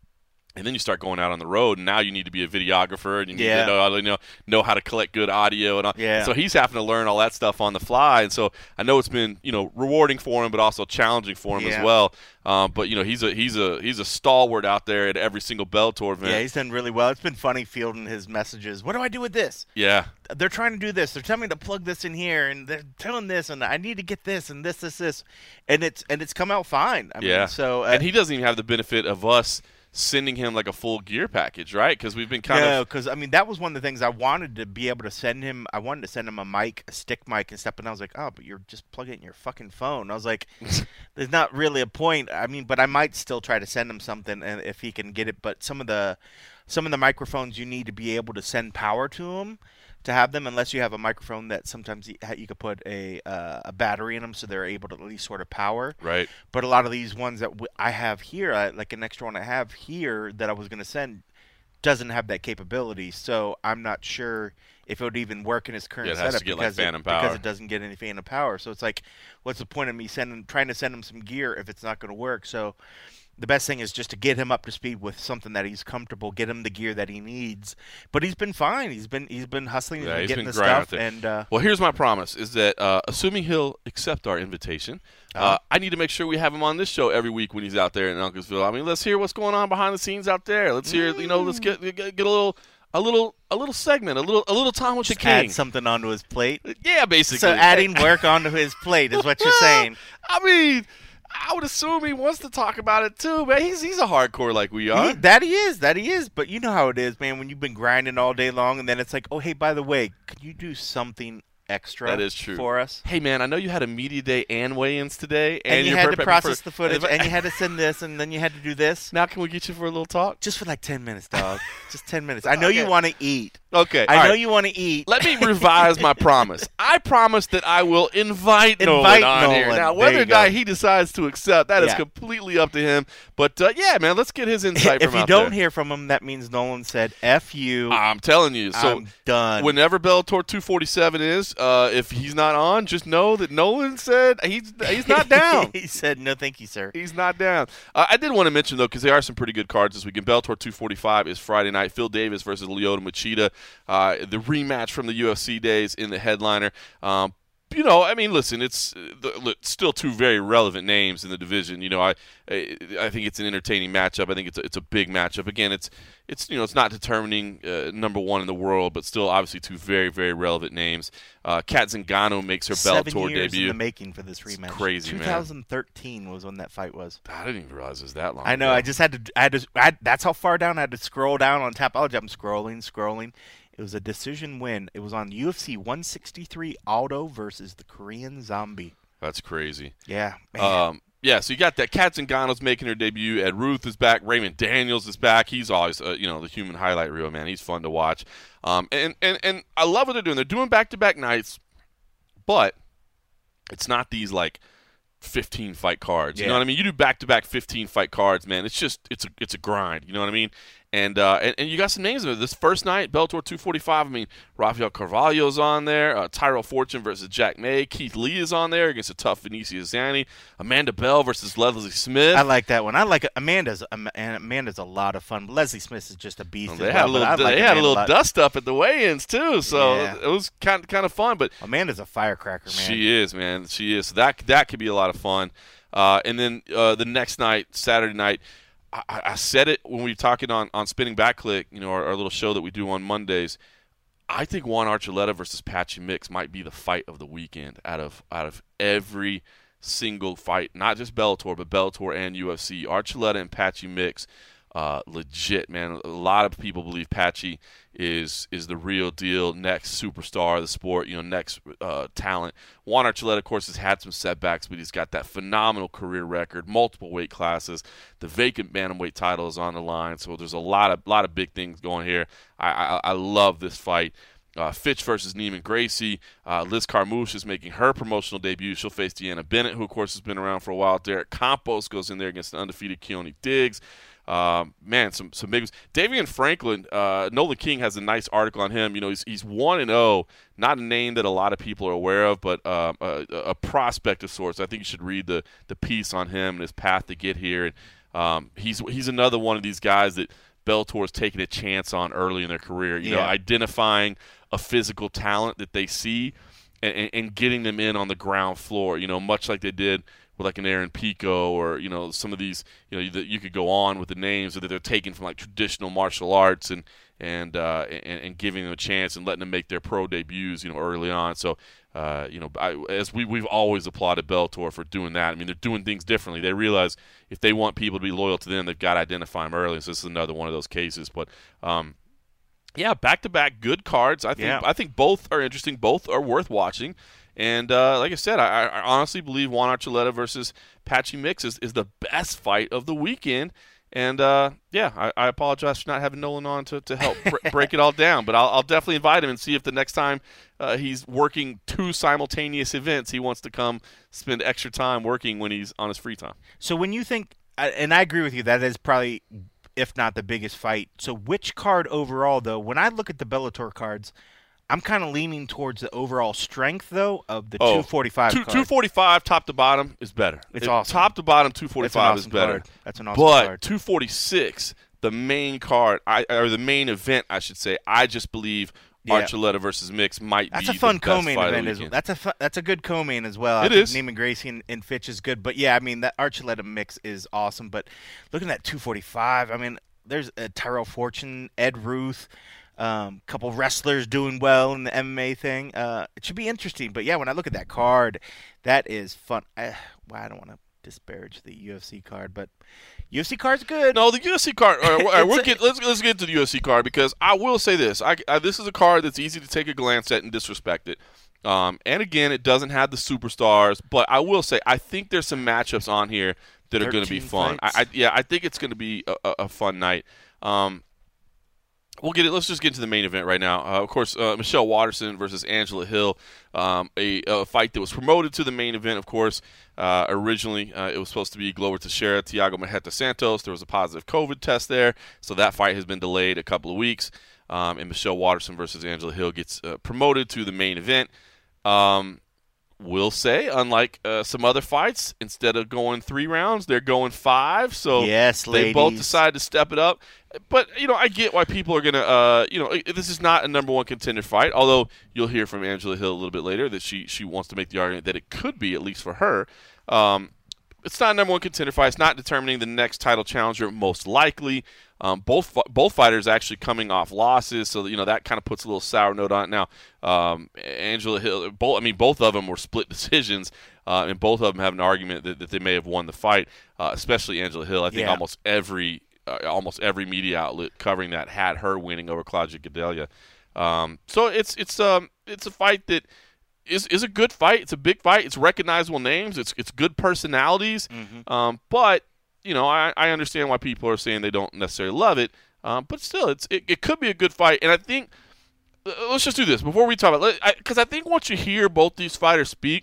Speaker 1: And then you start going out on the road, and now you need to be a videographer, and you need
Speaker 2: Yeah.
Speaker 1: to know, you know know how to collect good audio, and all.
Speaker 2: Yeah.
Speaker 1: So he's having to learn all that stuff on the fly, and so I know it's been you know rewarding for him, but also challenging for him
Speaker 2: Yeah.
Speaker 1: as well. Um, but you know he's a he's a he's a stalwart out there at every single Bellator event.
Speaker 2: Yeah, he's done really well. It's been funny fielding his messages. What do I do with this?
Speaker 1: Yeah.
Speaker 2: They're trying to do this. They're telling me to plug this in here, and they're telling this, and I need to get this, and this, this, this, and it's and it's come out fine. I
Speaker 1: yeah.
Speaker 2: mean, so uh,
Speaker 1: and he doesn't even have the benefit of us sending him like a full gear package, right? Because we've been kind
Speaker 2: no,
Speaker 1: of
Speaker 2: because I mean that was one of the things I wanted to be able to send him. I wanted to send him a mic, a stick mic, and stuff. And I was like, oh, but you're just plugging it in your fucking phone. I was like, there's not really a point. I mean, but I might still try to send him something, and if he can get it. But some of the some of the microphones you need to be able to send power to them to have them, unless you have a microphone that sometimes you, you could put a uh, a battery in them, so they're able to at least sort of power.
Speaker 1: right.
Speaker 2: But a lot of these ones that w- I have here, I, like an extra one I have here that I was going to send, doesn't have that capability. So I'm not sure if it would even work in its current
Speaker 1: Yeah, it has
Speaker 2: setup
Speaker 1: to get, like,
Speaker 2: because,
Speaker 1: phantom
Speaker 2: it,
Speaker 1: power.
Speaker 2: because it doesn't get any phantom power. So it's like, what's the point of me sending, trying to send him some gear if it's not going to work? So the best thing is just to get him up to speed with something that he's comfortable, get him the gear that he needs. But he's been fine. He's been he's been hustling. He's
Speaker 1: Yeah,
Speaker 2: been
Speaker 1: he's
Speaker 2: getting
Speaker 1: been
Speaker 2: the
Speaker 1: grinding out
Speaker 2: stuff.
Speaker 1: there.
Speaker 2: And uh,
Speaker 1: Well, here's my promise: is that uh, assuming he'll accept our invitation, uh,
Speaker 2: Uh-huh.
Speaker 1: I need to make sure we have him on this show every week when he's out there in Uncasville. I mean, let's hear what's going on behind the scenes out there. Let's hear, you know, let's get get, get a little. A little, a little segment, a little, a little time with the
Speaker 2: just
Speaker 1: king.
Speaker 2: add something onto his plate.
Speaker 1: Yeah, basically.
Speaker 2: So adding work onto his plate is what you're saying.
Speaker 1: I mean, I would assume he wants to talk about it too, man. He's he's a hardcore like we are.
Speaker 2: He, that he is, that he is. But you know how it is, man. When you've been grinding all day long, and then it's like, oh, hey, by the way, could you do something extra
Speaker 1: that is true.
Speaker 2: for us.
Speaker 1: Hey, man, I know you had a media day and weigh-ins today. And,
Speaker 2: And you
Speaker 1: your
Speaker 2: had
Speaker 1: Burt
Speaker 2: to
Speaker 1: Pepper
Speaker 2: process
Speaker 1: for-
Speaker 2: the footage, and you had to send this, and then you had to do this.
Speaker 1: Now can we get you for a little talk?
Speaker 2: Just for like ten minutes, dog. Just ten minutes. I know you
Speaker 1: Okay.
Speaker 2: want to eat.
Speaker 1: Okay.
Speaker 2: I
Speaker 1: all
Speaker 2: know
Speaker 1: right.
Speaker 2: you want to eat.
Speaker 1: Let me revise my promise. I promise that I will invite,
Speaker 2: Invite
Speaker 1: Nolan on
Speaker 2: Nolan.
Speaker 1: here. Now,
Speaker 2: There
Speaker 1: whether
Speaker 2: you
Speaker 1: or not
Speaker 2: go.
Speaker 1: he decides to accept, that is
Speaker 2: Yeah.
Speaker 1: completely up to him. But, uh, yeah, man, let's get his insight
Speaker 2: If
Speaker 1: from
Speaker 2: you
Speaker 1: out
Speaker 2: don't
Speaker 1: there.
Speaker 2: hear from him, that means Nolan said, F you.
Speaker 1: I'm telling you. So
Speaker 2: I'm done.
Speaker 1: whenever Bellator two forty-seven is, uh, if he's not on, just know that Nolan said he's he's not down.
Speaker 2: He said, no, thank you, sir.
Speaker 1: He's not down. Uh, I did want to mention, though, because there are some pretty good cards this weekend. Bellator two forty-five is Friday night. Phil Davis versus Lyoto Machida. Uh, the rematch from the U F C days in the headliner. Um, you know, I mean, listen, it's uh, the, still two very relevant names in the division. You know, I I, I think it's an entertaining matchup. I think it's a, it's a big matchup. Again, it's it's you know it's not determining uh, number one in the world, but still obviously two very very relevant names. Uh, Kat Zingano makes her
Speaker 2: Seven
Speaker 1: Bellator
Speaker 2: years
Speaker 1: debut.
Speaker 2: in the making for this rematch.
Speaker 1: crazy, man.
Speaker 2: twenty thirteen was when that fight was.
Speaker 1: I didn't even realize it was that long.
Speaker 2: I know.
Speaker 1: ago.
Speaker 2: I just had to. I had to. I, that's how far down I had to scroll down on Tapology. I'm scrolling, scrolling. It was a decision win. It was on U F C one sixty-three Aldo versus the Korean Zombie.
Speaker 1: That's crazy.
Speaker 2: Yeah, man.
Speaker 1: Um, yeah, so you got that. Kat Zingano's making her debut. Ed Ruth is back. Raymond Daniels is back. He's always, uh, you know, the human highlight reel, man. He's fun to watch. Um, and, and, and I love what they're doing. They're doing back-to-back nights, but it's not these, like, fifteen fight cards. You
Speaker 2: Yeah.
Speaker 1: know what I mean? You do back-to-back fifteen fight cards, man. It's just it's a it's a grind. You know what I mean? And uh, and, and you got some names in there. This first night, Bellator two forty-five. I mean, Rafael Carvalho's on there. Uh, Tyrell Fortune versus Jack May. Keith Lee is on there against a tough Vinicius Zani. Amanda Bell versus Leslie Smith.
Speaker 2: I like that one. I like Amanda's. Am- Amanda's a lot of fun. Leslie Smith is just a beast.
Speaker 1: They
Speaker 2: as
Speaker 1: had
Speaker 2: well,
Speaker 1: a little,
Speaker 2: but I like
Speaker 1: they had a
Speaker 2: Amanda
Speaker 1: little
Speaker 2: lot.
Speaker 1: dust up at the weigh-ins too, so
Speaker 2: Yeah.
Speaker 1: it was kind kind of fun. But
Speaker 2: Amanda's a firecracker, man.
Speaker 1: she is, man, she is. So that that could be a lot of fun. Uh, and then uh, the next night, Saturday night, I, I said it when we were talking on, on Spinning Back Click, you know, our, our little show that we do on Mondays. I think Juan Archuleta versus Patchy Mix might be the fight of the weekend out of out of every single fight, not just Bellator, but Bellator and U F C. Archuleta and Patchy Mix, uh, legit, man. A lot of people believe Patchy is is the real deal, next superstar of the sport, you know, next uh, talent. Juan Archuleta, of course, has had some setbacks, but he's got that phenomenal career record, multiple weight classes. The vacant bantamweight title is on the line, so there's a lot of lot of big things going here. I I, I love this fight. Uh, Fitch versus Neiman Gracie. Uh, Liz Carmouche is making her promotional debut. She'll face Deanna Bennett, who, of course, has been around for a while. Derek Campos goes in there against the undefeated Keone Diggs. Um, man, some some big ones. Davian Franklin, uh, Nolan King has a nice article on him. You know, he's he's one and zero. Not a name that a lot of people are aware of, but um, a, a prospect of sorts. I think you should read the the piece on him and his path to get here. And um, he's he's another one of these guys that Bellator is taking a chance on early in their career. You
Speaker 2: Yeah.
Speaker 1: know, identifying a physical talent that they see and, and, and getting them in on the ground floor. You know, much like they did with like an Aaron Pico or, you know, some of these, you know, that you could go on with the names that they're taking from like traditional martial arts and and, uh, and and giving them a chance and letting them make their pro debuts, you know, early on. So, uh, you know, I, as we we've always applauded Bellator for doing that. I mean, they're doing things differently. They realize if they want people to be loyal to them, they've got to identify them early. So this is another one of those cases. But um, yeah, back to back good cards. I think
Speaker 2: Yeah.
Speaker 1: I think both are interesting. Both are worth watching. And uh, like I said, I, I honestly believe Juan Archuleta versus Patchy Mix is, is the best fight of the weekend. And, uh, yeah, I, I apologize for not having Nolan on to, to help br- break it all down. But I'll, I'll definitely invite him and see if the next time uh, he's working two simultaneous events, he wants to come spend extra time working when he's on his free time.
Speaker 2: So when you think, and I agree with you, that is probably, if not the biggest fight. So which card overall, though, when I look at the Bellator cards, I'm kind of leaning towards the overall strength, though, of the
Speaker 1: Oh,
Speaker 2: two forty-five
Speaker 1: Two,
Speaker 2: card.
Speaker 1: two forty-five top to bottom is better.
Speaker 2: It's
Speaker 1: If
Speaker 2: awesome.
Speaker 1: Top to bottom, two
Speaker 2: That's an
Speaker 1: forty-five
Speaker 2: awesome
Speaker 1: is better.
Speaker 2: card. That's an awesome
Speaker 1: But
Speaker 2: card.
Speaker 1: two forty-six, the main card, I, or the main event, I should say, I just believe
Speaker 2: Yeah.
Speaker 1: Archuleta versus Mix might
Speaker 2: That's
Speaker 1: be
Speaker 2: a fun
Speaker 1: the best
Speaker 2: co-main
Speaker 1: fight of the
Speaker 2: event. As,
Speaker 1: weekend.
Speaker 2: that's a fu- that's a good co-main as well. I
Speaker 1: It
Speaker 2: think
Speaker 1: is.
Speaker 2: Neiman Gracie and, and Fitch is good, but yeah, I mean that Archuleta mix is awesome. But looking at two forty-five, I mean, there's uh, Tyrell Fortune, Ed Ruth, um, couple wrestlers doing well in the M M A thing. Uh, it should be interesting. But yeah, when I look at that card, that is fun. I, well, I don't want to disparage the U F C card, but U F C card's good.
Speaker 1: No, the U F C card. All right, all right, we'll
Speaker 2: It's a-
Speaker 1: get, let's let's get to the U F C card because I will say this. I, I this is a card that's easy to take a glance at and disrespect it. Um, and again, it doesn't have the superstars, but I will say I think there's some matchups on here that are going to be fun. I, I, yeah, I think it's going to be a, a, a fun night. Um, we'll get it. Let's just get into the main event right now. Uh, of course, uh, Michelle Waterson versus Angela Hill, um, a, a fight that was promoted to the main event. Of course, uh, originally uh, it was supposed to be Glover Teixeira, Thiago Marreta Santos. There was a positive COVID test there, so that fight has been delayed a couple of weeks. Um, and Michelle Waterson versus Angela Hill gets uh, promoted to the main event. Um, will say, unlike uh, some other fights, instead of going three rounds, they're going five. So
Speaker 2: yes,
Speaker 1: they
Speaker 2: ladies.
Speaker 1: both decide to step it up. But, you know, I get why people are going to, uh, you know, this is not a number one contender fight, although you'll hear from Angela Hill a little bit later that she, she wants to make the argument that it could be, at least for her. Um, it's not a number one contender fight. It's not determining the next title challenger, most likely. Um, both both fighters actually coming off losses, so that, you know, that kind of puts a little sour note on it. Now, um, Angela Hill, both, I mean, both of them were split decisions, uh, and both of them have an argument that, that they may have won the fight. Uh, especially Angela Hill. I think
Speaker 2: yeah.
Speaker 1: almost every uh, almost every media outlet covering that had her winning over Claudia Gadelha. Um, so it's it's um it's a fight that is is a good fight. It's a big fight. It's recognizable names. It's it's good personalities.
Speaker 2: Mm-hmm.
Speaker 1: Um, but you know, I, I understand why people are saying they don't necessarily love it, um, but still, it's it, it could be a good fight. And I think uh, let's just do this before we talk about it, because I, I think once you hear both these fighters speak,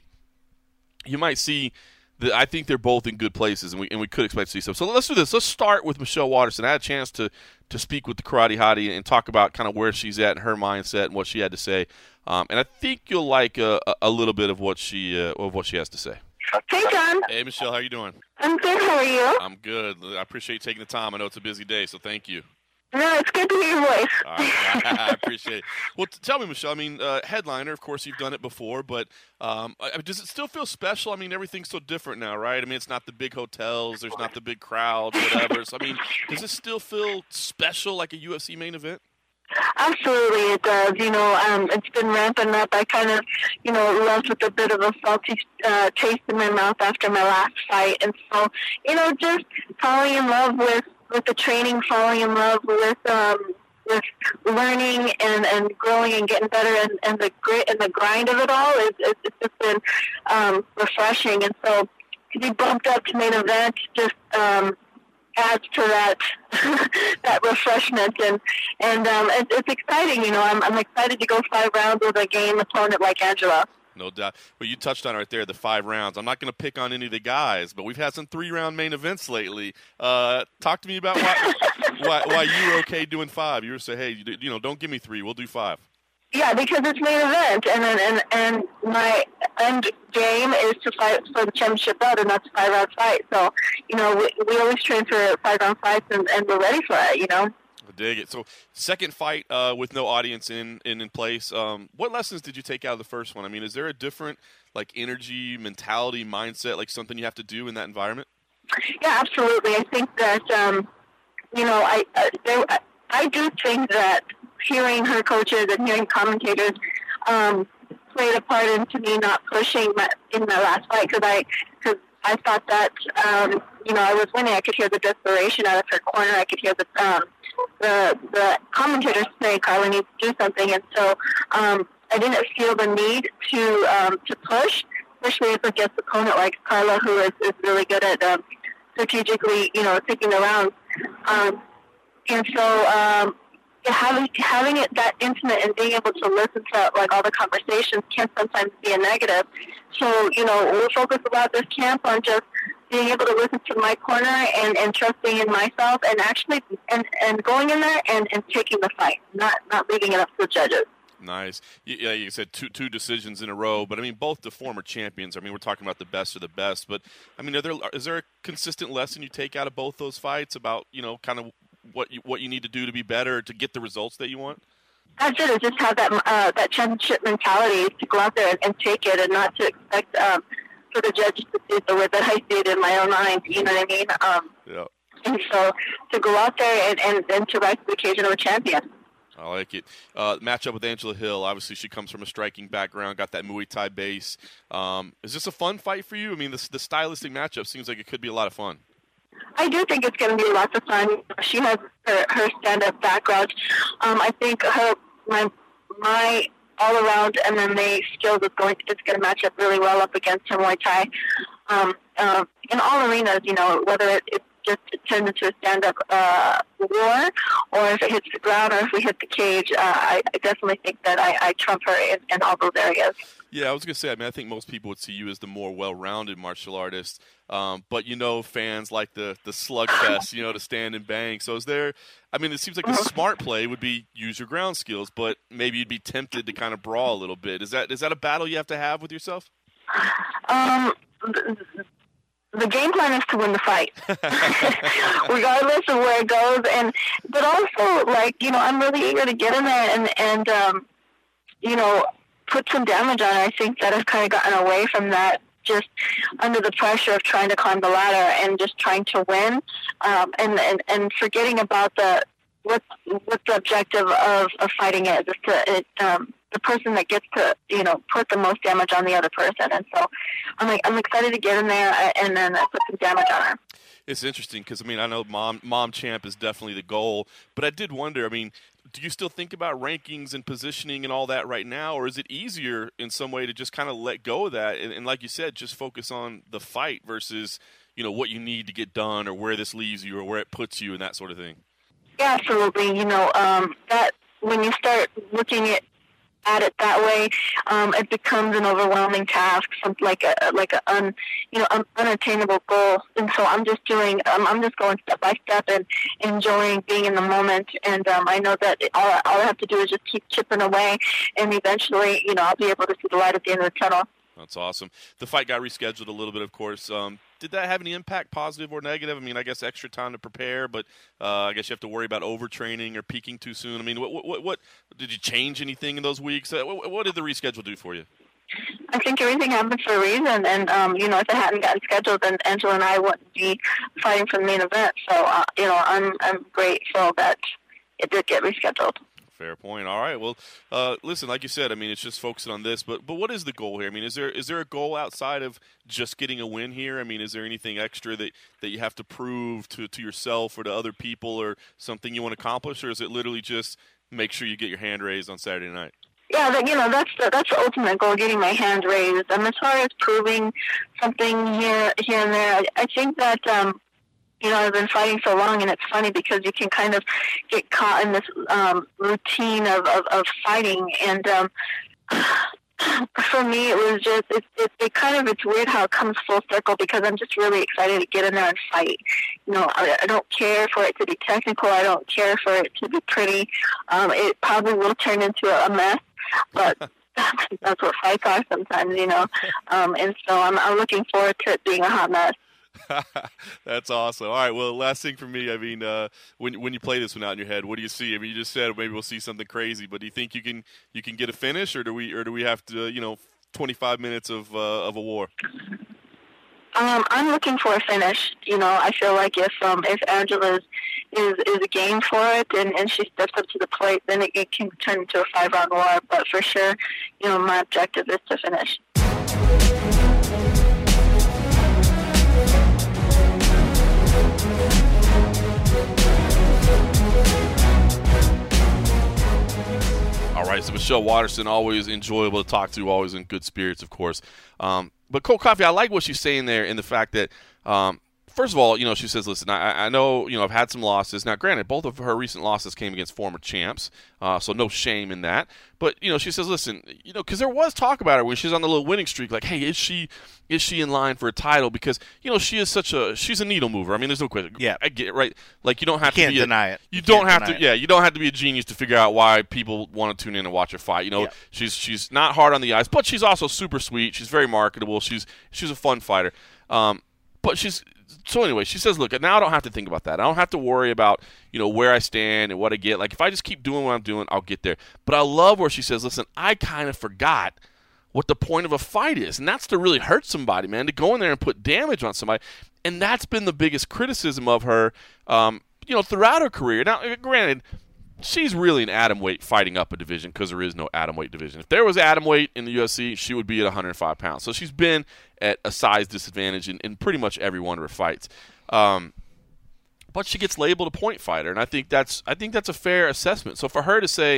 Speaker 1: you might see that I think they're both in good places, and we and we could expect to see some. So let's do this. Let's start with Michelle Waterson. I had a chance to to speak with the Karate Hottie and talk about kind of where she's at and her mindset and what she had to say. Um, and I think you'll like a, a little bit of what she uh, of what she has to say.
Speaker 3: Hey, John.
Speaker 1: Hey, Michelle, how you doing?
Speaker 3: I'm good. How are you?
Speaker 1: I'm good. I appreciate you taking the time. I know it's a busy day, so thank you.
Speaker 3: No, it's good to hear your voice.
Speaker 1: All right. I appreciate it. Well, t- tell me, Michelle, I mean, uh, headliner, of course, you've done it before, but um, I, does it still feel special? I mean, everything's so different now, right? I mean, it's not the big hotels. There's not the big crowds, whatever. So, I mean, does it still feel special like a U F C main event?
Speaker 3: Absolutely, it does. You know, um, it's been ramping up. I kind of, you know, left with a bit of a salty uh, taste in my mouth after my last fight, and so, you know, just falling in love with, with the training, falling in love with um, with learning and, and growing and getting better, and, and the grit and the grind of it all is is it's just been um, refreshing. And so, to be bumped up to main event just um, adds to that that refreshment, and and um, it, it's exciting. You know, I'm I'm excited to go five rounds with a game opponent like Angela.
Speaker 1: No doubt. Well, you touched on it right there, the five rounds. I'm not going to pick on any of the guys, but we've had some three-round main events lately. Uh, talk to me about why, why why you were okay doing five. You were saying, hey, you, you know, don't give me three. We'll do five.
Speaker 3: Yeah, because it's main event, and and and my end game is to fight for the championship belt, and that's a five-round fight. So, you know, we, we always train for five-round fights, and, and we're ready for it, you know.
Speaker 1: I dig it. So, second fight uh, with no audience in, in, in place. Um, what lessons did you take out of the first one? I mean, is there a different, like, energy, mentality, mindset, like something you have to do in that environment?
Speaker 3: Yeah, absolutely. I think that, um, you know, I, uh, there, I do think that hearing her coaches and hearing commentators um, played a part into me not pushing my, in my last fight, because I, cause I thought that, um, you know, I was winning. I could hear the desperation out of her corner. I could hear the um, the, the commentators say, Carla needs to do something. And so um, I didn't feel the need to um, to push, especially if against an opponent like Carla, who is, is really good at um, strategically, you know, taking the rounds. Um, and so um, having having it that intimate and being able to listen to like all the conversations can sometimes be a negative. So, you know, we'll focus about this camp on just being able to listen to my corner and, and trusting in myself, and actually and, and going in there and, and taking the fight, not not leaving it up to the judges.
Speaker 1: Nice. Yeah, you said two two decisions in a row, but I mean both the former champions. I mean, we're talking about the best of the best, but I mean, are there is there a consistent lesson you take out of both those fights about, you know, kind of what you what you need to do to be better to get the results that you want?
Speaker 3: That's it. Is just have that uh, that championship mentality to go out there and, and take it, and not to expect um, for the judges to see the way that I see it in my own mind. You know what I mean? Um,
Speaker 1: yeah.
Speaker 3: And so to go out there and, and, and to rise to the occasion of a champion.
Speaker 1: I like it. Uh, matchup with Angela Hill. Obviously, she comes from a striking background, got that Muay Thai base. Um, is this a fun fight for you? I mean, the, the stylistic matchup seems like it could be a lot of fun.
Speaker 3: I do think it's going to be lots of fun. She has her, her stand-up background. Um, I think her my my all around M M A skills is going to, it's going to match up really well up against her Muay Thai. Um, uh, in all arenas, you know, whether it, it just turns into a stand-up uh, war, or if it hits the ground, or if we hit the cage, uh, I, I definitely think that I, I trump her in, in all those areas.
Speaker 1: Yeah, I was going to say, I mean, I think most people would see you as the more well-rounded martial artist, um, but, you know, fans like the, the slugfest, you know, to stand and bang. So is there, I mean, it seems like the smart play would be use your ground skills, but maybe you'd be tempted to kind of brawl a little bit. Is that is that a battle you have to have with yourself?
Speaker 3: Um, the game plan is to win the fight, regardless of where it goes. And but also, like, you know, I'm really eager to get in there and, and um, you know, put some damage on it. I think that I've kind of gotten away from that, just under the pressure of trying to climb the ladder and just trying to win, um, and, and and forgetting about the what what the objective of, of fighting is. Is to it, um, the person that gets to, you know, put the most damage on the other person. And so I'm like, I'm excited to get in there and then put some damage on her.
Speaker 1: It's interesting because, I mean, I know mom mom champ is definitely the goal, but I did wonder, I mean, do you still think about rankings and positioning and all that right now, or is it easier in some way to just kind of let go of that and, and, like you said, just focus on the fight versus, you know, what you need to get done or where this leaves you or where it puts you and that sort of thing? Yeah,
Speaker 3: absolutely. You know, um, that when you start looking at at it that way, um, it becomes an overwhelming task, something like a like a un, you know, un, unattainable goal. And so I'm just doing, um, I'm just going step by step and enjoying being in the moment. And um, I know that all, all I have to do is just keep chipping away, and eventually, you know, I'll be able to see the light at the end of the tunnel.
Speaker 1: That's awesome. The fight got rescheduled a little bit, of course. Um, did that have any impact, positive or negative? I mean, I guess extra time to prepare, but uh, I guess you have to worry about overtraining or peaking too soon. I mean, what, what, what did you change anything in those weeks? Uh, what, what did the reschedule do for you?
Speaker 3: I think everything happened for a reason, and um, you know, if it hadn't gotten scheduled, then Angela and I wouldn't be fighting for the main event. So, uh, you know, I'm I'm grateful that it did get rescheduled.
Speaker 1: Fair point. All right. Well, uh, listen, like you said, I mean, it's just focusing on this, but but what is the goal here? I mean, is there is there a goal outside of just getting a win here? I mean, is there anything extra that, that you have to prove to, to yourself or to other people or something you want to accomplish, or is it literally just make sure you get your hand raised on Saturday night?
Speaker 3: Yeah, that, you know, that's the, that's the ultimate goal, getting my hand raised. Um, as far as proving something here here and there, I, I think that um, you know, I've been fighting so long, and it's funny because you can kind of get caught in this um, routine of, of, of fighting. And um, for me, it was just, it, it, it kind of, it's weird how it comes full circle because I'm just really excited to get in there and fight. You know, I, I don't care for it to be technical. I don't care for it to be pretty. Um, it probably will turn into a mess, but that's what fights are sometimes, you know. Um, and so I'm, I'm looking forward to it being a hot mess.
Speaker 1: That's awesome. All right, well, last thing for me, I mean, uh, when when you play this one out in your head, what do you see? I mean, you just said maybe we'll see something crazy, but do you think you can you can get a finish, or do we or do we have to, you know, twenty-five minutes of uh, of a war?
Speaker 3: Um, I'm looking for a finish. You know, I feel like if um, if Angela is, is is a game for it, and, and she steps up to the plate, then it, it can turn into a five round war. But for sure, you know, my objective is to finish.
Speaker 1: All right, so Michelle Waterson, always enjoyable to talk to, always in good spirits, of course. Um, but Cold Coffee, I like what she's saying there in the fact that, um, first of all, you know, she says, listen, I, I know, you know, I've had some losses. Now, granted, both of her recent losses came against former champs, uh, so no shame in that. But, you know, she says, listen, you know, because there was talk about her when she was on the little winning streak, like, hey, is she is she in line for a title? Because, you know, she is such a, she's a needle mover. I mean, there's no question.
Speaker 2: Yeah.
Speaker 1: I get it, right? Like, you don't have
Speaker 2: you
Speaker 1: to
Speaker 2: can't
Speaker 1: be
Speaker 2: deny
Speaker 1: a,
Speaker 2: it.
Speaker 1: You,
Speaker 2: you
Speaker 1: don't have to,
Speaker 2: it.
Speaker 1: yeah, you don't have to be a genius to figure out why people want to tune in and watch her fight. You know,
Speaker 2: yeah.
Speaker 1: she's she's not hard on the ice, but she's also super sweet. She's very marketable. She's she's a fun fighter. Um, but she's, so anyway, she says, look, now I don't have to think about that. I don't have to worry about, you know, where I stand and what I get. Like, if I just keep doing what I'm doing, I'll get there. But I love where she says, listen, I kind of forgot what the point of a fight is, and that's to really hurt somebody, man, to go in there and put damage on somebody. And that's been the biggest criticism of her, um, you know, throughout her career. Now, granted, she's really an atomweight fighting up a division because there is no atomweight division. If there was atomweight in the U F C, she would be at one hundred five pounds. So she's been at a size disadvantage in, in pretty much every one of her fights. Um, but she gets labeled a point fighter, and I think that's I think that's a fair assessment. So for her to say,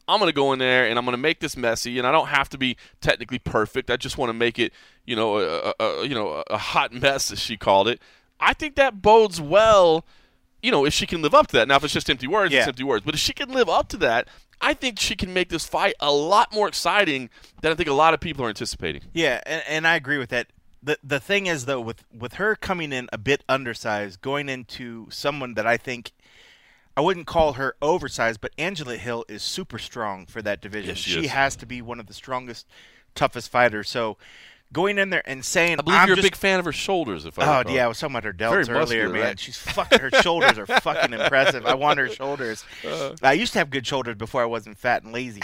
Speaker 1: I'm going to go in there and I'm going to make this messy, and I don't have to be technically perfect. I just want to make it, you know, a, a, you know, a hot mess, as she called it. I think that bodes well, you know, if she can live up to that. Now, if it's just empty words,
Speaker 2: yeah.
Speaker 1: it's empty words. But if she can live up to that, I think she can make this fight a lot more exciting than I think a lot of people are anticipating.
Speaker 2: Yeah, and, and I agree with that. The the thing is, though, with, with her coming in a bit undersized, going into someone that I think – I wouldn't call her oversized, but Angela Hill is super strong for that division.
Speaker 1: Yes, she
Speaker 2: she
Speaker 1: is.
Speaker 2: has to be one of the strongest, toughest fighters. So going in there and saying,
Speaker 1: I believe
Speaker 2: I'm
Speaker 1: you're
Speaker 2: just,
Speaker 1: a big fan of her shoulders. If I
Speaker 2: oh
Speaker 1: recall.
Speaker 2: yeah, I was talking about her delts
Speaker 1: Very
Speaker 2: earlier,
Speaker 1: muscular,
Speaker 2: man.
Speaker 1: right?
Speaker 2: She's fucking. Her shoulders are fucking impressive. I want her shoulders. Uh, I used to have good shoulders before I wasn't fat and lazy.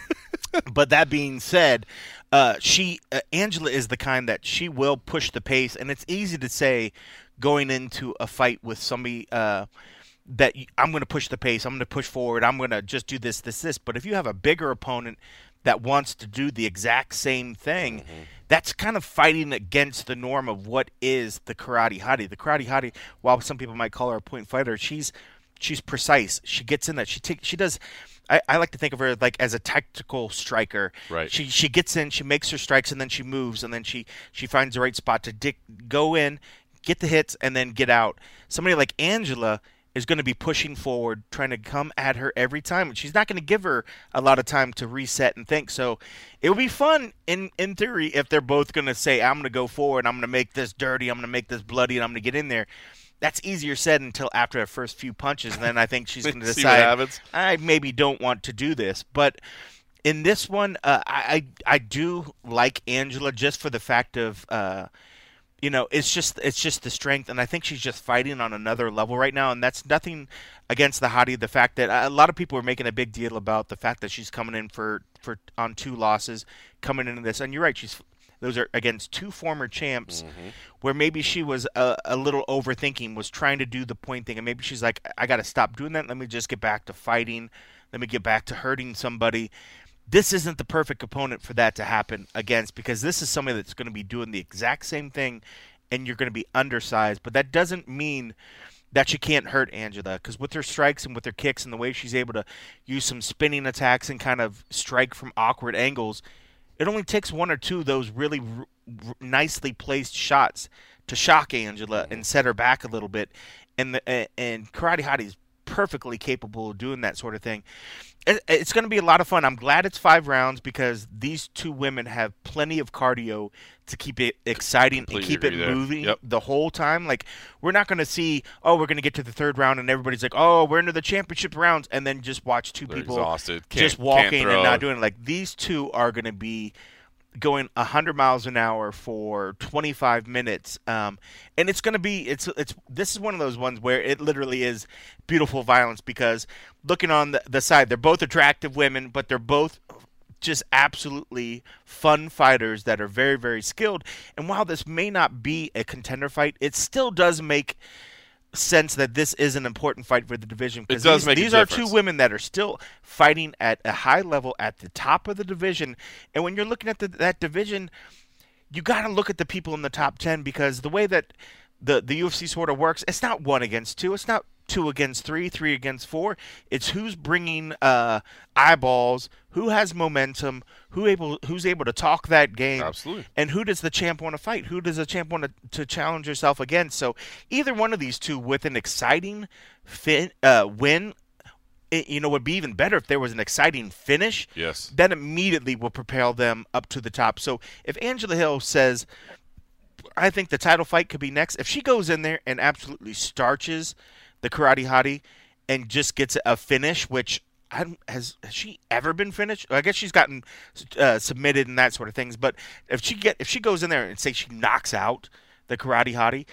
Speaker 2: But that being said, uh, she uh, Angela is the kind that she will push the pace, and it's easy to say going into a fight with somebody. Uh, that I'm going to push the pace, I'm going to push forward, I'm going to just do this, this, this. But if you have a bigger opponent that wants to do the exact same thing, mm-hmm. that's kind of fighting against the norm of what is the Karate Hottie. The Karate Hottie, while some people might call her a point fighter, she's she's precise. She gets in that. She takes. She does. I, I like to think of her like as a tactical striker.
Speaker 1: Right.
Speaker 2: She she gets in, she makes her strikes, and then she moves, and then she she finds the right spot to dick, go in, get the hits, and then get out. Somebody like Angela is going to be pushing forward, trying to come at her every time. And she's not going to give her a lot of time to reset and think. So it would be fun, in, in theory, if they're both going to say, I'm going to go forward, I'm going to make this dirty, I'm going to make this bloody, and I'm going to get in there. That's easier said until after the first few punches. And then I think she's going to decide, I maybe don't want to do this. But in this one, uh, I, I I do like Angela just for the fact of uh, – you know, it's just it's just the strength, and I think she's just fighting on another level right now, and that's nothing against the Hottie. The fact that a lot of people are making a big deal about the fact that she's coming in for, for on two losses, coming into this, and you're right, she's those are against two former champs, mm-hmm. where maybe she was a, a little overthinking, was trying to do the point thing, and maybe she's like, I got to stop doing that. Let me just get back to fighting. Let me get back to hurting somebody. This isn't the perfect opponent for that to happen against, because this is somebody that's going to be doing the exact same thing, and you're going to be undersized. But that doesn't mean that she can't hurt Angela, because with her strikes and with her kicks and the way she's able to use some spinning attacks and kind of strike from awkward angles, it only takes one or two of those really r- r- nicely placed shots to shock Angela and set her back a little bit. And the, uh, and Karate Hottie is perfectly capable of doing that sort of thing. It's going to be a lot of fun. I'm glad it's five rounds, because these two women have plenty of cardio to keep it exciting Completely and keep it
Speaker 1: there.
Speaker 2: moving
Speaker 1: Yep.
Speaker 2: the whole time. Like, we're not going to see, oh, we're going to get to the third round and everybody's like, oh, we're into the championship rounds, and then just watch two
Speaker 1: They're
Speaker 2: people
Speaker 1: exhausted.
Speaker 2: just
Speaker 1: Can't-
Speaker 2: walking
Speaker 1: can't
Speaker 2: and
Speaker 1: throw.
Speaker 2: not doing it. Like, these two are going to be going one hundred miles an hour for twenty-five minutes, um, and it's going to be it's it's this is one of those ones where it literally is beautiful violence, because looking on the, the side, they're both attractive women, but they're both just absolutely fun fighters that are very, very skilled. And while this may not be a contender fight, it still does make sense that this is an important fight for the division, because
Speaker 1: It does
Speaker 2: these,
Speaker 1: make a
Speaker 2: these are
Speaker 1: difference.
Speaker 2: two women that are still fighting at a high level at the top of the division. And when you're looking at the, that division, you got to look at the people in the top ten, because the way that the, the U F C sort of works, it's not one against two. It's not two against three, three against four. It's who's bringing uh, eyeballs, who has momentum, who able who's able to talk that game.
Speaker 1: Absolutely.
Speaker 2: And who does the champ want to fight? Who does the champ want to, to challenge herself against? So either one of these two with an exciting fin, uh, win, it, you know, would be even better if there was an exciting finish.
Speaker 1: Yes.
Speaker 2: That immediately will propel them up to the top. So if Angela Hill says, I think the title fight could be next, if she goes in there and absolutely starches the Karate Hottie and just gets a finish, which I don't, has, has she ever been finished? I guess she's gotten uh, submitted and that sort of things. But if she get if she goes in there and say she knocks out the Karate Hottie,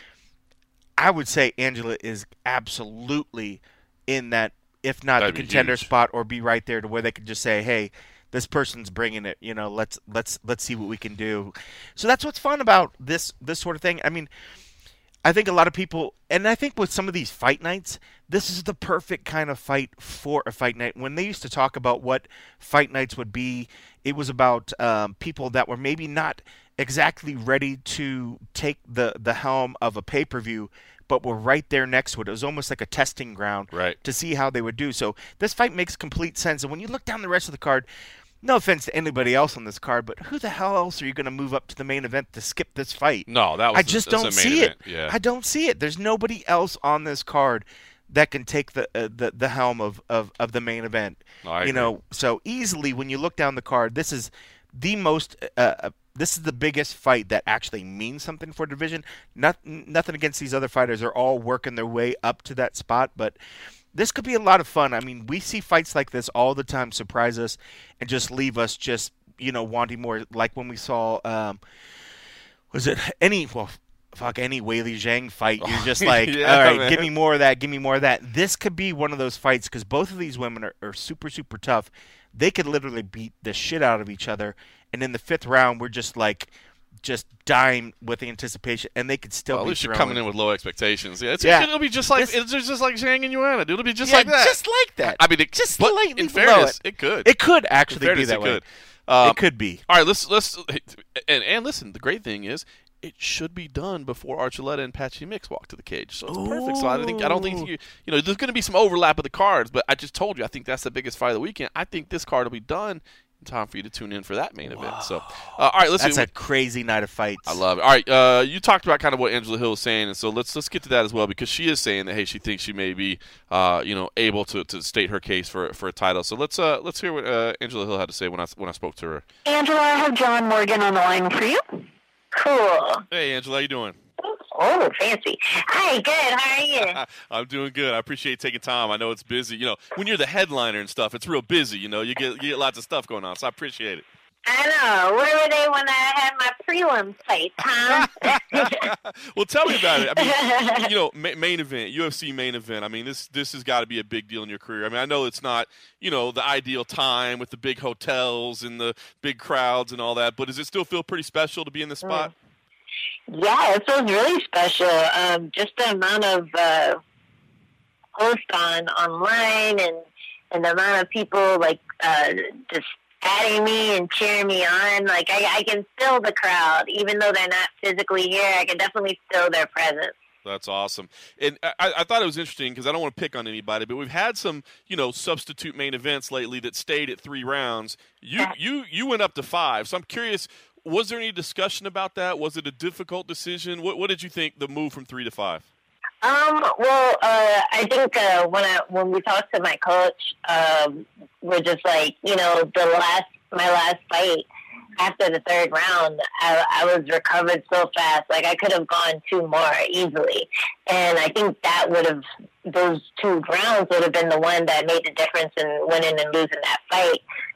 Speaker 2: I would say Angela is absolutely in that, if not
Speaker 1: That'd
Speaker 2: the
Speaker 1: be
Speaker 2: contender
Speaker 1: huge.
Speaker 2: spot, or be right there to where they could just say, hey, this person's bringing it. You know, let's let's let's see what we can do. So that's what's fun about this this sort of thing. I mean, I think a lot of people, and I think with some of these fight nights, this is the perfect kind of fight for a fight night. When they used to talk about what fight nights would be, it was about um, people that were maybe not exactly ready to take the, the helm of a pay-per-view, but were right there next to it. It was almost like a testing ground
Speaker 1: right.
Speaker 2: to see how they would do. So this fight makes complete sense. And when you look down the rest of the card, no offense to anybody else on this card, but who the hell else are you going to move up to the main event to skip this fight?
Speaker 1: No, that was
Speaker 2: I just
Speaker 1: the,
Speaker 2: don't see
Speaker 1: event.
Speaker 2: it.
Speaker 1: Yeah.
Speaker 2: I don't see it. There's nobody else on this card that can take the uh, the, the helm of, of, of the main event.
Speaker 1: No, I
Speaker 2: you
Speaker 1: agree.
Speaker 2: know, so easily when you look down the card, this is the most uh, this is the biggest fight that actually means something for division. Not, nothing against these other fighters; they're all working their way up to that spot, but this could be a lot of fun. I mean, we see fights like this all the time surprise us and just leave us just, you know, wanting more. Like when we saw, um, was it any, well, fuck, any Weili Zhang fight. You're just like,
Speaker 1: yeah,
Speaker 2: all right,
Speaker 1: man.
Speaker 2: give me more of that, give me more of that. This could be one of those fights because both of these women are, are super, super tough. They could literally beat the shit out of each other. And in the fifth round, we're just like, just dying with anticipation, and they could still
Speaker 1: well, at
Speaker 2: be
Speaker 1: least you're
Speaker 2: throwing.
Speaker 1: coming in with low expectations. Yeah, it's,
Speaker 2: Yeah.
Speaker 1: it'll be just like
Speaker 2: This-
Speaker 1: it's just like Zhang and Joanna. It'll be just
Speaker 2: yeah,
Speaker 1: like that.
Speaker 2: just like that.
Speaker 1: I mean, it,
Speaker 2: just
Speaker 1: but
Speaker 2: slightly
Speaker 1: in
Speaker 2: below
Speaker 1: fairness,
Speaker 2: it.
Speaker 1: it could.
Speaker 2: It could
Speaker 1: in
Speaker 2: actually be
Speaker 1: fairness,
Speaker 2: that
Speaker 1: it
Speaker 2: way.
Speaker 1: could. Um,
Speaker 2: It could be.
Speaker 1: All right, let's let's and and listen. The great thing is, it should be done before Archuleta and Patchy Mix walk to the cage, so it's perfect. So I think I don't think you you know there's going to be some overlap of the cards, but I just told you I think that's the biggest fight of the weekend. I think this card will be done in time for you to tune in for that main event. So, uh, all right, let's
Speaker 2: That's
Speaker 1: see.
Speaker 2: a crazy night of fights.
Speaker 1: I love it. All right, uh, you talked about kind of what Angela Hill is saying, and so let's let's get to that as well because she is saying that hey, she thinks she may be, uh, you know, able to, to state her case for for a title. So let's uh, let's hear what uh, Angela Hill had to say when I when I spoke to her.
Speaker 3: Angela, I have John Morgan on the line for you. Cool.
Speaker 1: Hey, Angela, how you doing?
Speaker 3: Oh, fancy. Hi, good. How are you?
Speaker 1: I'm doing good. I appreciate you taking time. I know it's busy. You know, when you're the headliner and stuff, it's real busy. You know, you get you get lots of stuff going on, so I appreciate it.
Speaker 3: I know. Where were they when I had my prelim fight, huh?
Speaker 1: Well, tell me about it. I mean, you know, ma- main event, U F C main event. I mean, this this has got to be a big deal in your career. I mean, I know it's not, you know, the ideal time with the big hotels and the big crowds and all that, but does it still feel pretty special to be in the spot?
Speaker 3: Yeah, it feels really special. Um, just the amount of uh, posts on online and and the amount of people like uh, just adding me and cheering me on. Like I, I can feel the crowd, even though they're not physically here. I can definitely feel their presence.
Speaker 1: That's awesome. And I, I thought it was interesting because I don't want to pick on anybody, but we've had some, you know, substitute main events lately that stayed at three rounds. You you you went up to five, so I'm curious. Was there any discussion about that? Was it a difficult decision? What what did you think the move from three to five?
Speaker 3: Um, well, uh, I think uh, when I when we talked to my coach, um, we're just like, you know, the last my last fight after the third round, I, I was recovered so fast. Like I could have gone two more easily, and I think that would have those two rounds would have been the one that made the difference in winning and losing that fight.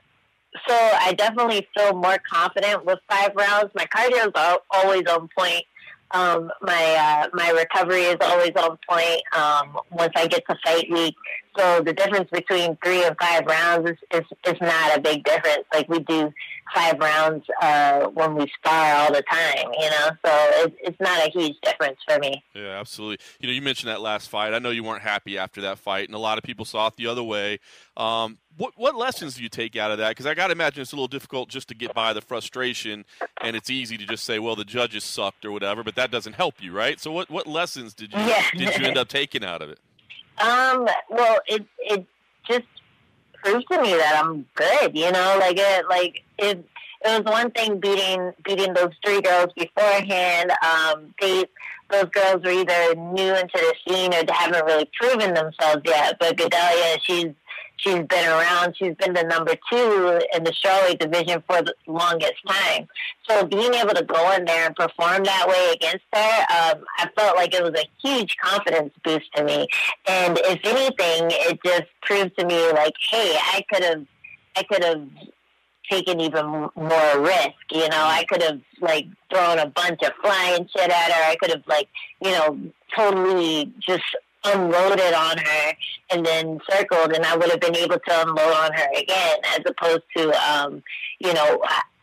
Speaker 3: So I definitely feel more confident with five rounds. My cardio is always on point. Um, my uh, my recovery is always on point um, once I get to fight week. So the difference between three and five rounds is, is, is not a big difference. Like we do five rounds uh, when we spar all the time, you know. So it, it's not a huge difference for me.
Speaker 1: Yeah, absolutely. You know, you mentioned that last fight. I know you weren't happy after that fight, and a lot of people saw it the other way. Um, what what lessons do you take out of that? Because I got to imagine it's a little difficult just to get by the frustration, and it's easy to just say, well, the judges sucked or whatever, but that doesn't help you, right? So what, what lessons did you
Speaker 3: Yeah.
Speaker 1: did you end up taking out of it?
Speaker 3: Um, well, it it just proves to me that I'm good, you know, like it like it it was one thing beating beating those three girls beforehand. Um, they those girls were either new into the scene or they haven't really proven themselves yet. But Gedalia, she's she's been around. She's been the number two in the strawweight division for the longest time. So being able to go in there and perform that way against her, um, I felt like it was a huge confidence boost to me. And if anything, it just proved to me like, hey, I could have, I could have taken even more risk. You know, I could have like thrown a bunch of flying shit at her. I could have like, you know, totally just unloaded on her and then circled, and I would have been able to unload on her again, as opposed to, um, you know,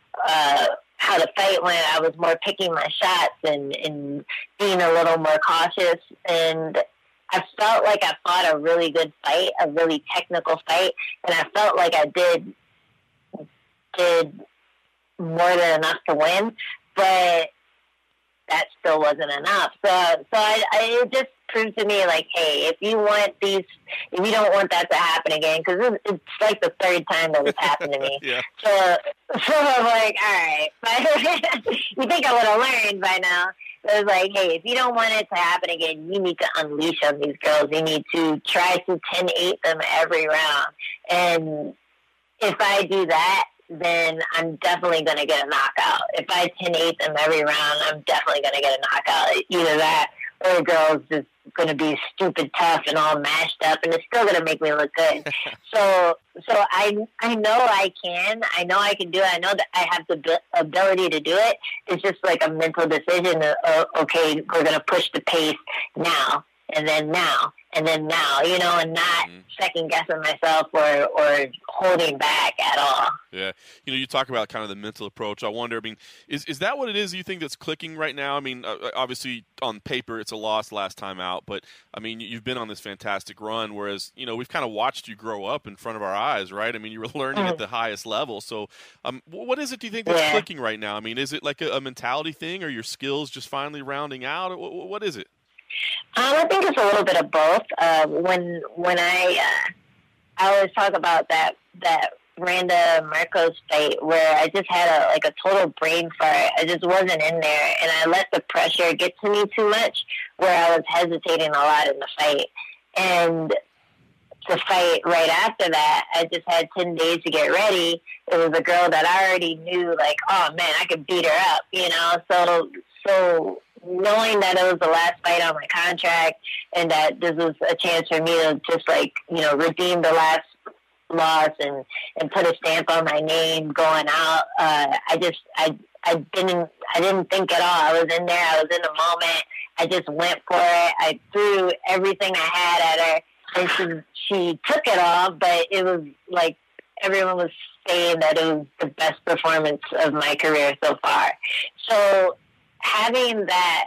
Speaker 3: uh, how the fight went. I was more picking my shots and, and being a little more cautious, and I felt like I fought a really good fight, a really technical fight, and I felt like I did did more than enough to win, but that still wasn't enough. So, so I, I it just proved to me like, hey, if you want these, if you don't want that to happen again, because it's, it's like the third time that it's happened to me.
Speaker 1: yeah.
Speaker 3: So, so I'm like, all right, you think I would have learned by now? So it was like, hey, if you don't want it to happen again, you need to unleash on these girls. You need to try to ten eight them every round. And if I do that, then I'm definitely going to get a knockout. If I ten eight them every round, I'm definitely going to get a knockout. Either that or the girl's just going to be stupid tough and all mashed up, and it's still going to make me look good. so so I I know I can. I know I can do it. I know that I have the ability to do it. It's just like a mental decision of, oh, okay, we're going to push the pace now, and then now, and then now, you know, and not mm-hmm. second guessing myself or, or holding back at all.
Speaker 1: Yeah. You know, you talk about kind of the mental approach. I wonder, I mean, is is that what it is you think that's clicking right now? I mean, uh, obviously on paper it's a loss last time out, but I mean, you've been on this fantastic run, whereas, you know, we've kind of watched you grow up in front of our eyes, right? I mean, you were learning mm-hmm. at the highest level. So um, what is it do you think that's yeah. clicking right now? I mean, is it like a, a mentality thing, or your skills just finally rounding out? What, what is it?
Speaker 3: Um, I think it's a little bit of both. Uh, when when I uh, I always talk about that that Randa Marcos fight where I just had a like a total brain fart. I just wasn't in there, and I let the pressure get to me too much, where I was hesitating a lot in the fight. And the fight right after that, I just had ten days to get ready. It was a girl that I already knew, like, oh man, I could beat her up, you know. So so. knowing that it was the last fight on my contract and that this was a chance for me to just, like, you know, redeem the last loss and, and put a stamp on my name going out, uh, I just, I, I didn't, I didn't think at all. I was in there. I was in the moment. I just went for it. I threw everything I had at her, and she, she took it all, but it was like everyone was saying that it was the best performance of my career so far. So, having that,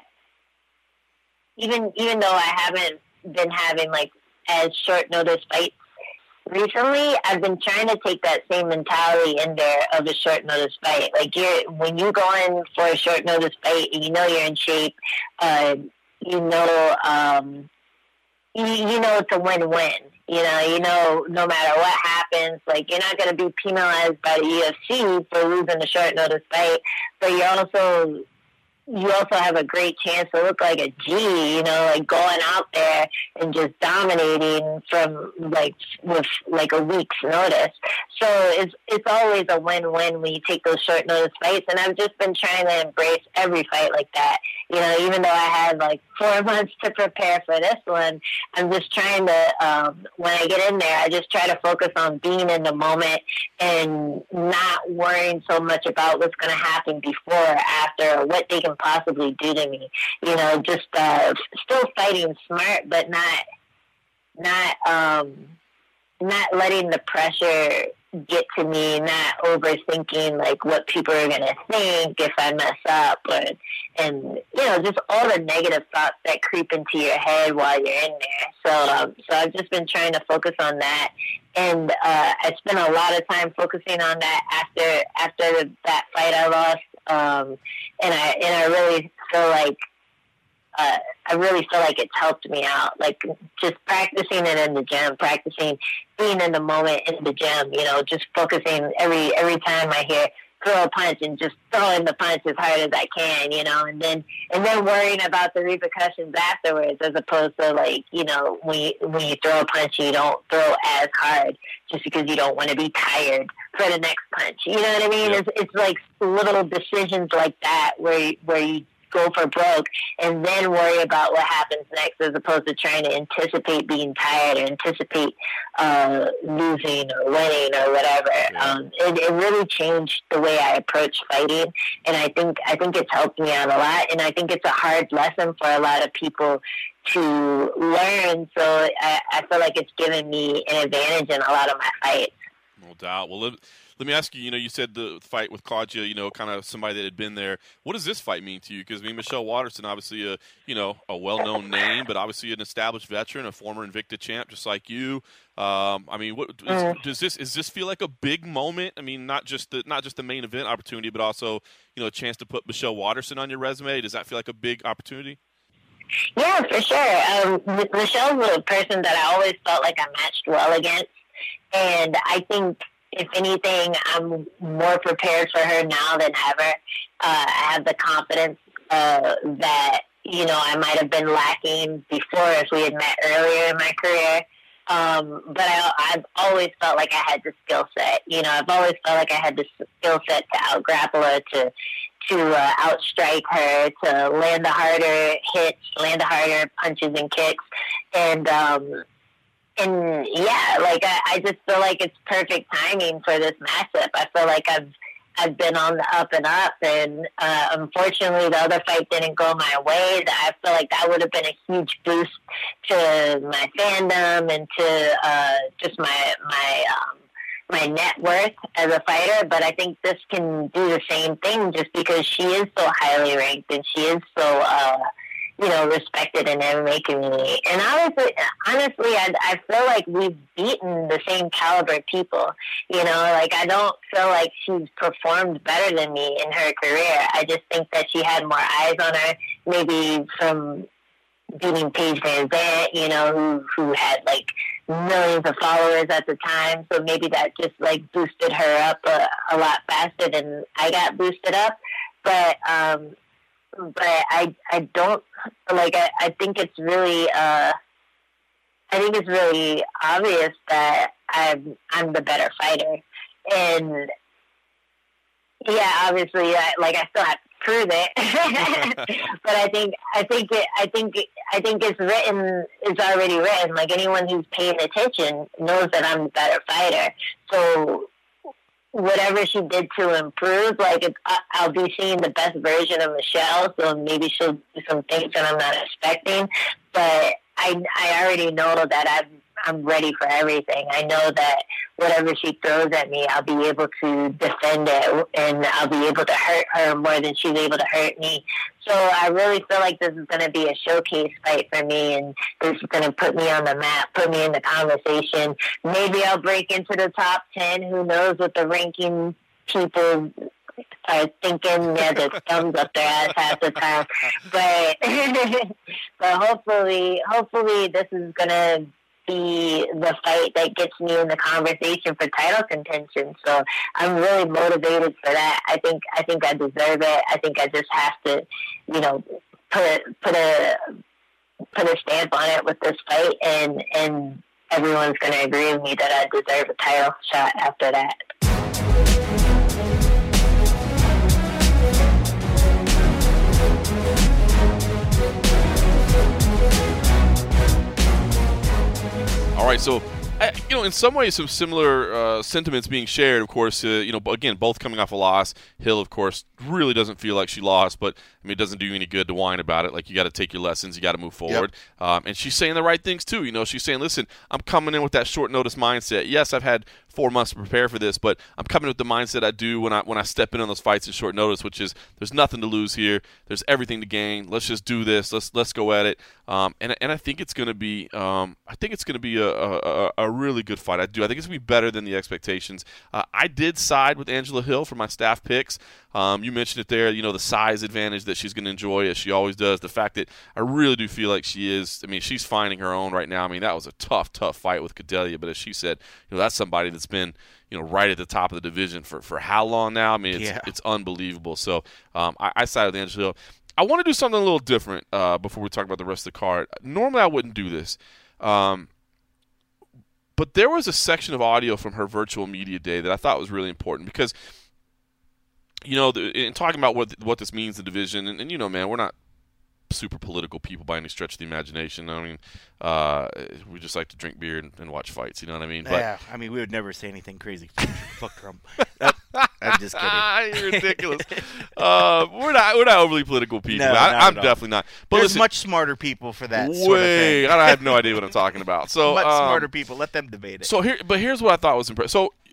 Speaker 3: even even though I haven't been having like as short notice fights recently, I've been trying to take that same mentality in there of a short notice fight. Like you're when you go in for a short notice fight, and you know you're in shape. Uh, you know, um, you, you know it's a win-win. You know, you know, no matter what happens, like you're not going to be penalized by the U F C for losing a short notice fight, but you're also you also have a great chance to look like a G, you know, like going out there and just dominating from like with like a week's notice. So it's it's always a win-win when you take those short notice fights. And I've just been trying to embrace every fight like that. You know, even though I had like four months to prepare for this one, I'm just trying to, um, when I get in there, I just try to focus on being in the moment and not worrying so much about what's going to happen before or after, or what they can possibly do to me. You know, just uh, still fighting smart, but not not um, not letting the pressure get to me, not overthinking like what people are going to think if I mess up, or, and you know, just all the negative thoughts that creep into your head while you're in there. So, um, so I've just been trying to focus on that, and uh, I spent a lot of time focusing on that after after that fight I lost, um, and I and I really feel like. Uh, I really feel like it's helped me out, like just practicing it in the gym, practicing being in the moment in the gym, you know, just focusing every every time I hear throw a punch and just throwing the punch as hard as I can, you know, and then and then worrying about the repercussions afterwards, as opposed to like, you know, when you, when you throw a punch, you don't throw as hard just because you don't want to be tired for the next punch. You know what I mean? Yeah. It's it's like little decisions like that where where you go for broke and then worry about what happens next, as opposed to trying to anticipate being tired or anticipate uh, losing or winning or whatever. Yeah. Um, it, it really changed the way I approach fighting, and I think I think it's helped me out a lot. And I think it's a hard lesson for a lot of people to learn. So I, I feel like it's given me an advantage in a lot of my fights.
Speaker 1: No doubt. Well, Let me ask you, you know, you said the fight with Claudia, you know, kind of somebody that had been there. What does this fight mean to you? Because, I mean, Michelle Waterson, obviously, a, you know, a well-known name, but obviously an established veteran, a former Invicta champ, just like you. Um, I mean, what is, does this does this feel like a big moment? I mean, not just the not just the main event opportunity, but also, you know, a chance to put Michelle Waterson on your resume. Does that feel like a big opportunity?
Speaker 3: Yeah, for sure. Um, Michelle's a person that I always felt like I matched well against. And I think, if anything, I'm more prepared for her now than ever. Uh, I have the confidence uh, that, you know, I might have been lacking before if we had met earlier in my career. Um, but I, I've always felt like I had the skill set. You know, I've always felt like I had the skill set to out-grapple her, to to uh, outstrike her, to land the harder hits, land the harder punches and kicks. And, um, and yeah, like, I, I just feel like it's perfect timing for this matchup. I feel like I've, I've been on the up and up, and uh, unfortunately the other fight didn't go my way. I feel like that would have been a huge boost to my fandom and to uh, just my, my, um, my net worth as a fighter, but I think this can do the same thing just because she is so highly ranked and she is so, uh, you know, respected in the M M A community. And honestly, honestly, I, I feel like we've beaten the same caliber people. You know, like, I don't feel like she's performed better than me in her career. I just think that she had more eyes on her, maybe from beating Paige Van Zandt, you know, who, who had, like, millions of followers at the time, so maybe that just like boosted her up a, a lot faster than I got boosted up. But um, but I I don't like I, I think it's really uh I think it's really obvious that I'm I'm the better fighter, and yeah, obviously, I, like I still have to prove it, but I think I think it, I think it, I think it's written. It's already written. Like, anyone who's paying attention knows that I'm the better fighter. So whatever she did to improve, like, it, I, I'll be seeing the best version of Michelle. So maybe she'll do some things that I'm not expecting. But I I already know that I'm I'm ready for everything. I know that whatever she throws at me, I'll be able to defend it, and I'll be able to hurt her more than she's able to hurt me. So I really feel like this is going to be a showcase fight for me, and this is going to put me on the map, put me in the conversation. Maybe I'll break into the top ten. Who knows what the ranking people are thinking? Yeah, there's thumbs up their ass half the time. But, but hopefully, hopefully this is going to be the fight that gets me in the conversation for title contention. So I'm really motivated for that. I think I think I deserve it. I think I just have to, you know, put put a put a stamp on it with this fight, and and everyone's going to agree with me that I deserve a title shot after that.
Speaker 1: All right, so, you know, in some ways, some similar uh, sentiments being shared, of course, uh, you know, again, both coming off a loss. Hill, of course, really doesn't feel like she lost, but, I mean, it doesn't do you any good to whine about it. Like, you got to take your lessons. You got to move forward. Yep. Um, and she's saying the right things, too. You know, she's saying, listen, I'm coming in with that short notice mindset. Yes, I've had four months to prepare for this, but I'm coming with the mindset I do when I when I step in on those fights in short notice, which is there's nothing to lose here. There's everything to gain. Let's just do this. Let's let's go at it. Um, and and I think it's going to be um, I think it's going to be a, a a really good fight. I do. I think it's going to be better than the expectations. Uh, I did side with Angela Hill for my staff picks. Um, you mentioned it there, you know, the size advantage that she's going to enjoy, as she always does. The fact that I really do feel like she is, I mean, she's finding her own right now. I mean, that was a tough, tough fight with Cordelia, but as she said, you know, that's somebody that's been, you know, right at the top of the division for, for how long now? I mean, it's,
Speaker 2: yeah.
Speaker 1: it's unbelievable. So um, I, I sided with Angela Hill. I want to do something a little different uh, before we talk about the rest of the card. Normally I wouldn't do this. Um, but there was a section of audio from her virtual media day that I thought was really important because, you know, the, in talking about what what this means, the division, and, and, you know, man, we're not super political people by any stretch of the imagination. I mean, uh, we just like to drink beer and, and watch fights, you know what I mean? But,
Speaker 2: yeah, I mean, we would never say anything crazy. Fuck Trump. I'm just kidding.
Speaker 1: You're ridiculous. uh, we're not we're not overly political people.
Speaker 2: No,
Speaker 1: I, I'm definitely not. But
Speaker 2: There's
Speaker 1: listen,
Speaker 2: much smarter people for that
Speaker 1: way,
Speaker 2: sort of thing.
Speaker 1: I have no idea what I'm talking about. So
Speaker 2: much
Speaker 1: um,
Speaker 2: smarter people. Let them debate it.
Speaker 1: So here, but here's what I thought was impressive. So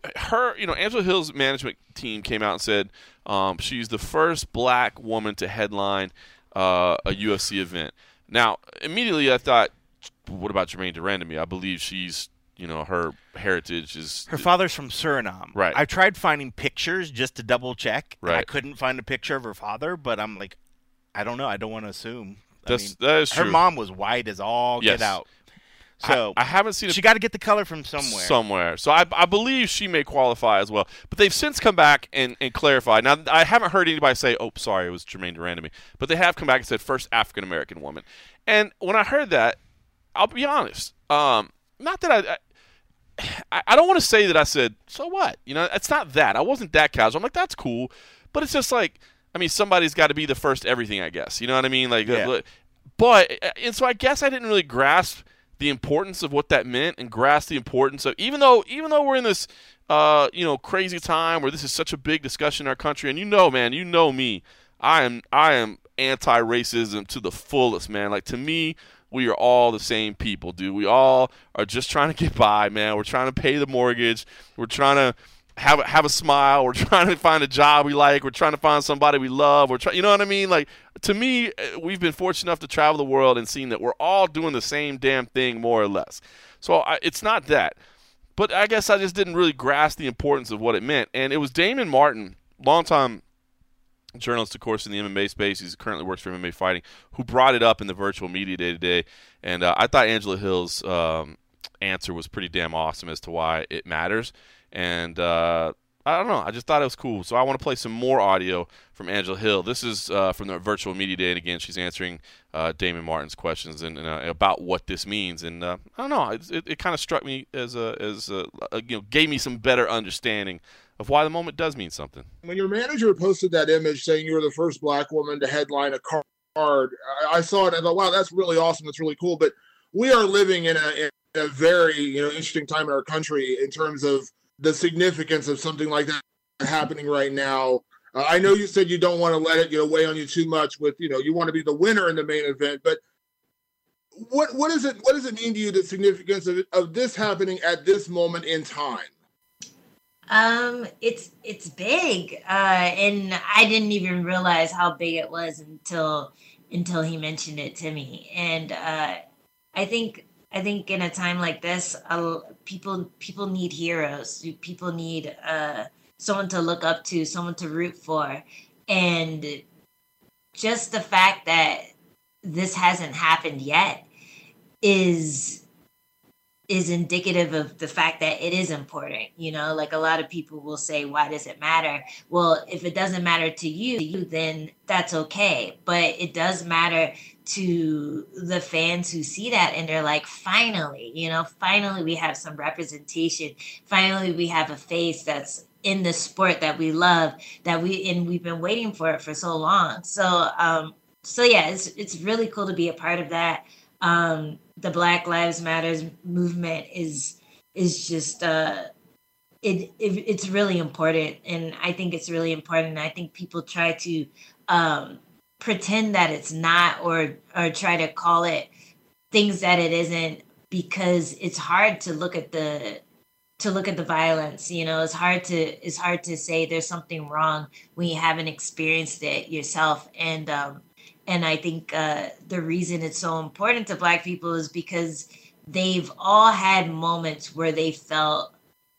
Speaker 1: her, you know, Angela Hill's management team came out and said um, she's the first black woman to headline uh, a U F C event. Now, immediately I thought, what about Jermaine Durandamy? I believe she's, you know, her heritage is...
Speaker 2: Her father's from Suriname.
Speaker 1: Right.
Speaker 2: I tried finding pictures just to double check.
Speaker 1: Right.
Speaker 2: I couldn't find a picture of her father, but I'm like, I don't know. I don't want to assume.
Speaker 1: That's,
Speaker 2: I mean,
Speaker 1: that is
Speaker 2: her
Speaker 1: true.
Speaker 2: mom was white as all
Speaker 1: Yes.
Speaker 2: get out. So
Speaker 1: I, I haven't seen.
Speaker 2: She
Speaker 1: a,
Speaker 2: got to get the color from somewhere.
Speaker 1: Somewhere. So I, I believe she may qualify as well. But they've since come back and, and clarified. Now, I haven't heard anybody say, oh, sorry, it was Jermaine Durandamy. But they have come back and said first African-American woman. And when I heard that, I'll be honest. Um, not that I, I – I don't want to say that I said, so what? You know, it's not that. I wasn't that casual. I'm like, that's cool. But it's just like, I mean, somebody's got to be the first everything, I guess. You know what I mean? Like,
Speaker 2: yeah.
Speaker 1: uh, But – and so I guess I didn't really grasp – the importance of what that meant and grasp the importance of, even though even though we're in this uh, you know, crazy time where this is such a big discussion in our country, and you know, man, you know me, I am I am anti-racism to the fullest, man. Like, to me, we are all the same people, dude. We all are just trying to get by, man. We're trying to pay the mortgage. We're trying to have a, have a smile. We're trying to find a job we like. We're trying to find somebody we love. We're trying, you know what I mean? Like, to me, we've been fortunate enough to travel the world and seen that we're all doing the same damn thing, more or less. So I, it's not that. But I guess I just didn't really grasp the importance of what it meant. And it was Damon Martin, longtime journalist, of course, in the M M A space. He currently works for M M A Fighting, who brought it up in the virtual media day today. And uh, I thought Angela Hill's um, answer was pretty damn awesome as to why it matters. And uh, I don't know. I just thought it was cool. So I want to play some more audio from Angela Hill. This is uh, from the virtual media day. And, again, she's answering uh, Damon Martin's questions and, and uh, about what this means. And uh, I don't know. It, it, it kind of struck me as, a, as a, a, you know, gave me some better understanding of why the moment does mean something.
Speaker 4: When your manager posted that image saying you were the first black woman to headline a card, I, I saw it and I thought, wow, that's really awesome. That's really cool. But we are living in a, in a very, you know, interesting time in our country in terms of the significance of something like that happening right now. Uh, I know you said you don't want to let it, you know, weigh on you too much with, you know, you want to be the winner in the main event, but what what is it what does it mean to you, the significance of, of this happening at this moment in time?
Speaker 5: Um, it's it's big, uh, and I didn't even realize how big it was until until he mentioned it to me. And uh, I think I think in a time like this, uh, people people need heroes. People need uh, someone to look up to, someone to root for, and just the fact that this hasn't happened yet is. is indicative of the fact that it is important. You know, like a lot of people will say, why does it matter? Well, if it doesn't matter to you, then that's okay. But it does matter to the fans who see that and they're like, finally, you know, finally we have some representation. Finally, we have a face that's in the sport that we love, that we, and we've been waiting for it for so long. So, um, so yeah, it's, it's really cool to be a part of that. Um, the Black Lives Matters movement is is just uh, it, it it's really important, and I think it's really important. I think people try to um, pretend that it's not, or or try to call it things that it isn't, because it's hard to look at the to look at the violence. You know, it's hard to it's hard to say there's something wrong when you haven't experienced it yourself, and um, And I think uh, the reason it's so important to Black people is because they've all had moments where they felt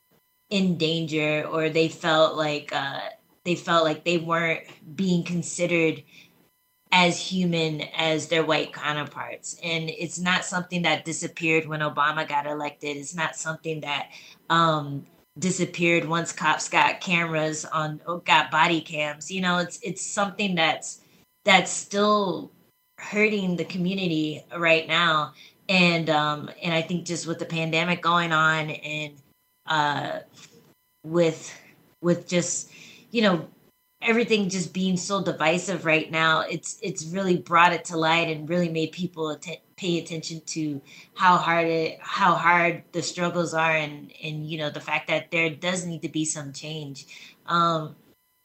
Speaker 5: in danger, or they felt like uh, they felt like they weren't being considered as human as their white counterparts. And it's not something that disappeared when Obama got elected. It's not something that um, disappeared once cops got cameras on, got body cams. You know, it's it's something that's that's still hurting the community right now. And um, and I think just with the pandemic going on, and uh, with with just, you know, everything just being so divisive right now, it's it's really brought it to light and really made people att- pay attention to how hard it, how hard the struggles are, and, and, you know, the fact that there does need to be some change. Um,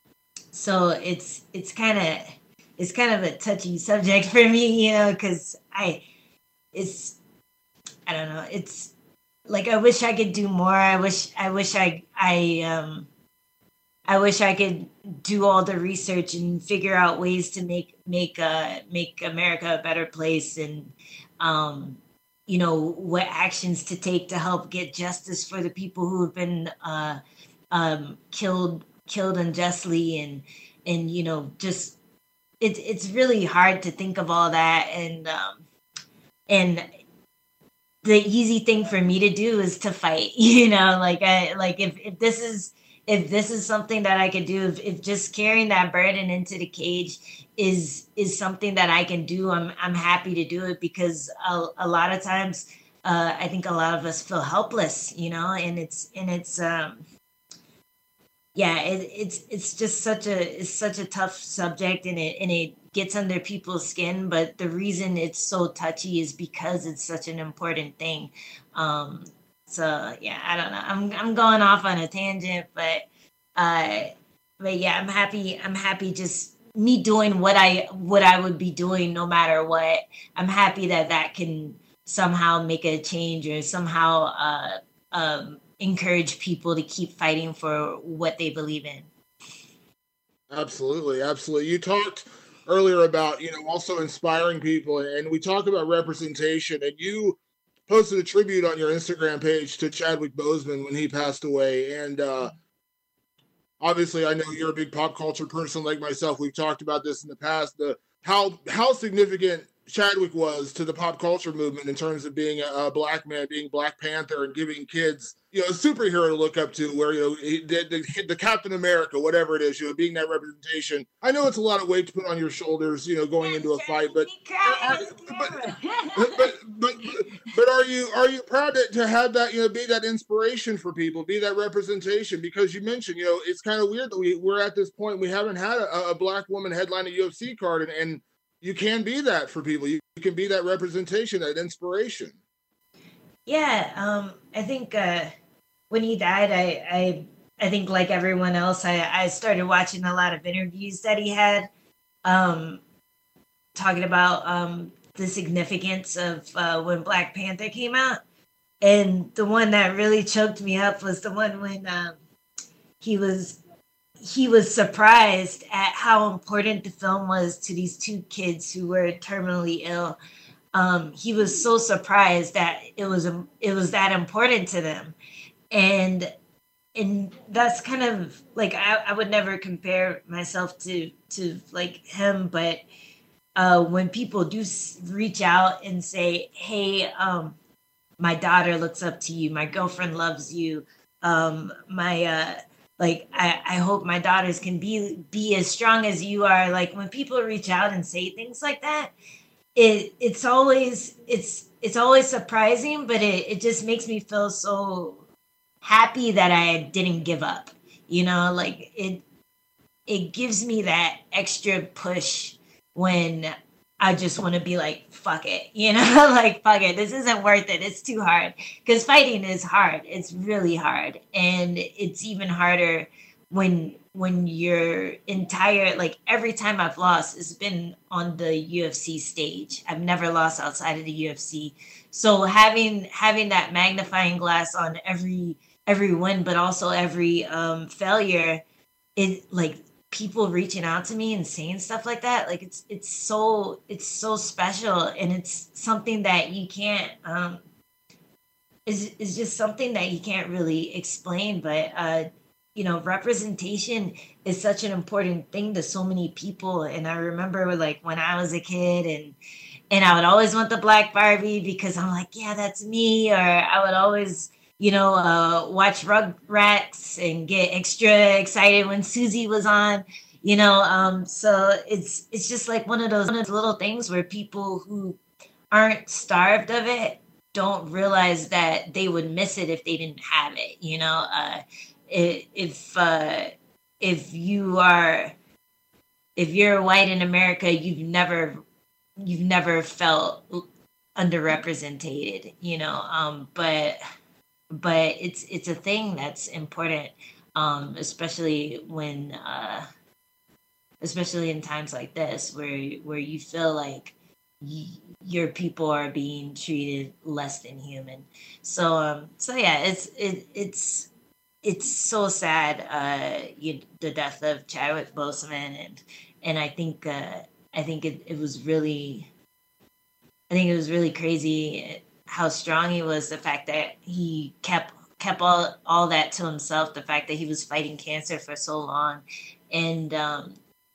Speaker 5: so it's it's kind of it's kind of a touchy subject for me, you know, because I, it's, I don't know, it's, like I wish I could do more. I wish I wish I I um I wish I could do all the research and figure out ways to make make uh make America a better place, and um you know what actions to take to help get justice for the people who have been uh um killed killed unjustly, and and you know just it's it's really hard to think of all that, and um and the easy thing for me to do is to fight. You know, like I like if, if this is if this is something that I could do, if, if just carrying that burden into the cage is is something that I can do, I'm I'm happy to do it, because a, a lot of times uh, I think a lot of us feel helpless, you know, and it's and it's um yeah, it, it's it's just such a it's such a tough subject, and it and it gets under people's skin. But the reason it's so touchy is because it's such an important thing. Um, so yeah, I don't know. I'm I'm going off on a tangent, but uh, but yeah, I'm happy. I'm happy just me doing what I what I would be doing no matter what. I'm happy that that can somehow make a change, or somehow uh, um. encourage people to keep fighting for what they believe in.
Speaker 4: Absolutely, absolutely. You talked earlier about, you know, also inspiring people, and we talk about representation, and you posted a tribute on your Instagram page to Chadwick Boseman when he passed away. And uh, obviously, I know you're a big pop culture person like myself. We've talked about this in the past, the how how significant Chadwick was to the pop culture movement in terms of being a, a black man, being Black Panther, and giving kids, you know, a superhero to look up to, where, you know, he did the, the Captain America, whatever it is, you know, being that representation. I know it's a lot of weight to put on your shoulders, you know, going into a fight, but are, but, but, but, but, but are you are you proud to, to have that, you know, be that inspiration for people, be that representation? Because you mentioned, you know, it's kind of weird that we, we're at this point, we haven't had a, a black woman headline a U F C card, and, and you can be that for people. You, you can be that representation, that inspiration.
Speaker 5: Yeah, um, I think uh, when he died, I, I, I think like everyone else, I, I started watching a lot of interviews that he had, um, talking about um, the significance of uh, when Black Panther came out. And the one that really choked me up was the one when um, he was he was surprised at how important the film was to these two kids who were terminally ill. Um, he was so surprised that it was it was that important to them, and and that's kind of like I, I would never compare myself to to like him, but uh, when people do reach out and say, "Hey, um, my daughter looks up to you, my girlfriend loves you, um, my uh, like I, I hope my daughters can be be as strong as you are." Like when people reach out and say things like that, it it's always it's it's always surprising, but it, it just makes me feel so happy that I didn't give up. You know, like it it gives me that extra push when I just want to be like, fuck it, you know, like, fuck it. This isn't worth it. It's too hard. Because fighting is hard. It's really hard. And it's even harder when when your entire, like, every time I've lost, it's been on the U F C stage. I've never lost outside of the U F C. So having having that magnifying glass on every every win, but also every um, failure, it like, people reaching out to me and saying stuff like that, like it's it's so it's so special, and it's something that you can't um is is just something that you can't really explain. But uh you know, representation is such an important thing to so many people. And I remember like when I was a kid, and and I would always want the Black Barbie because I'm like, yeah, that's me. Or I would always, you know, uh, watch Rugrats and get extra excited when Susie was on, you know. Um, so it's it's just like one of those, one of those little things where people who aren't starved of it don't realize that they would miss it if they didn't have it, you know. Uh, if uh, if you are if you're white in America, you've never you've never felt underrepresented, you know. Um, but but it's it's a thing that's important, um, especially when uh, especially in times like this, where where you feel like y- your people are being treated less than human. So um so yeah, it's it it's it's so sad, uh you, the death of Chadwick Boseman, and and I think uh I think it, it was really I think it was really crazy how strong he was, the fact that he kept kept all all that to himself, the fact that he was fighting cancer for so long. And um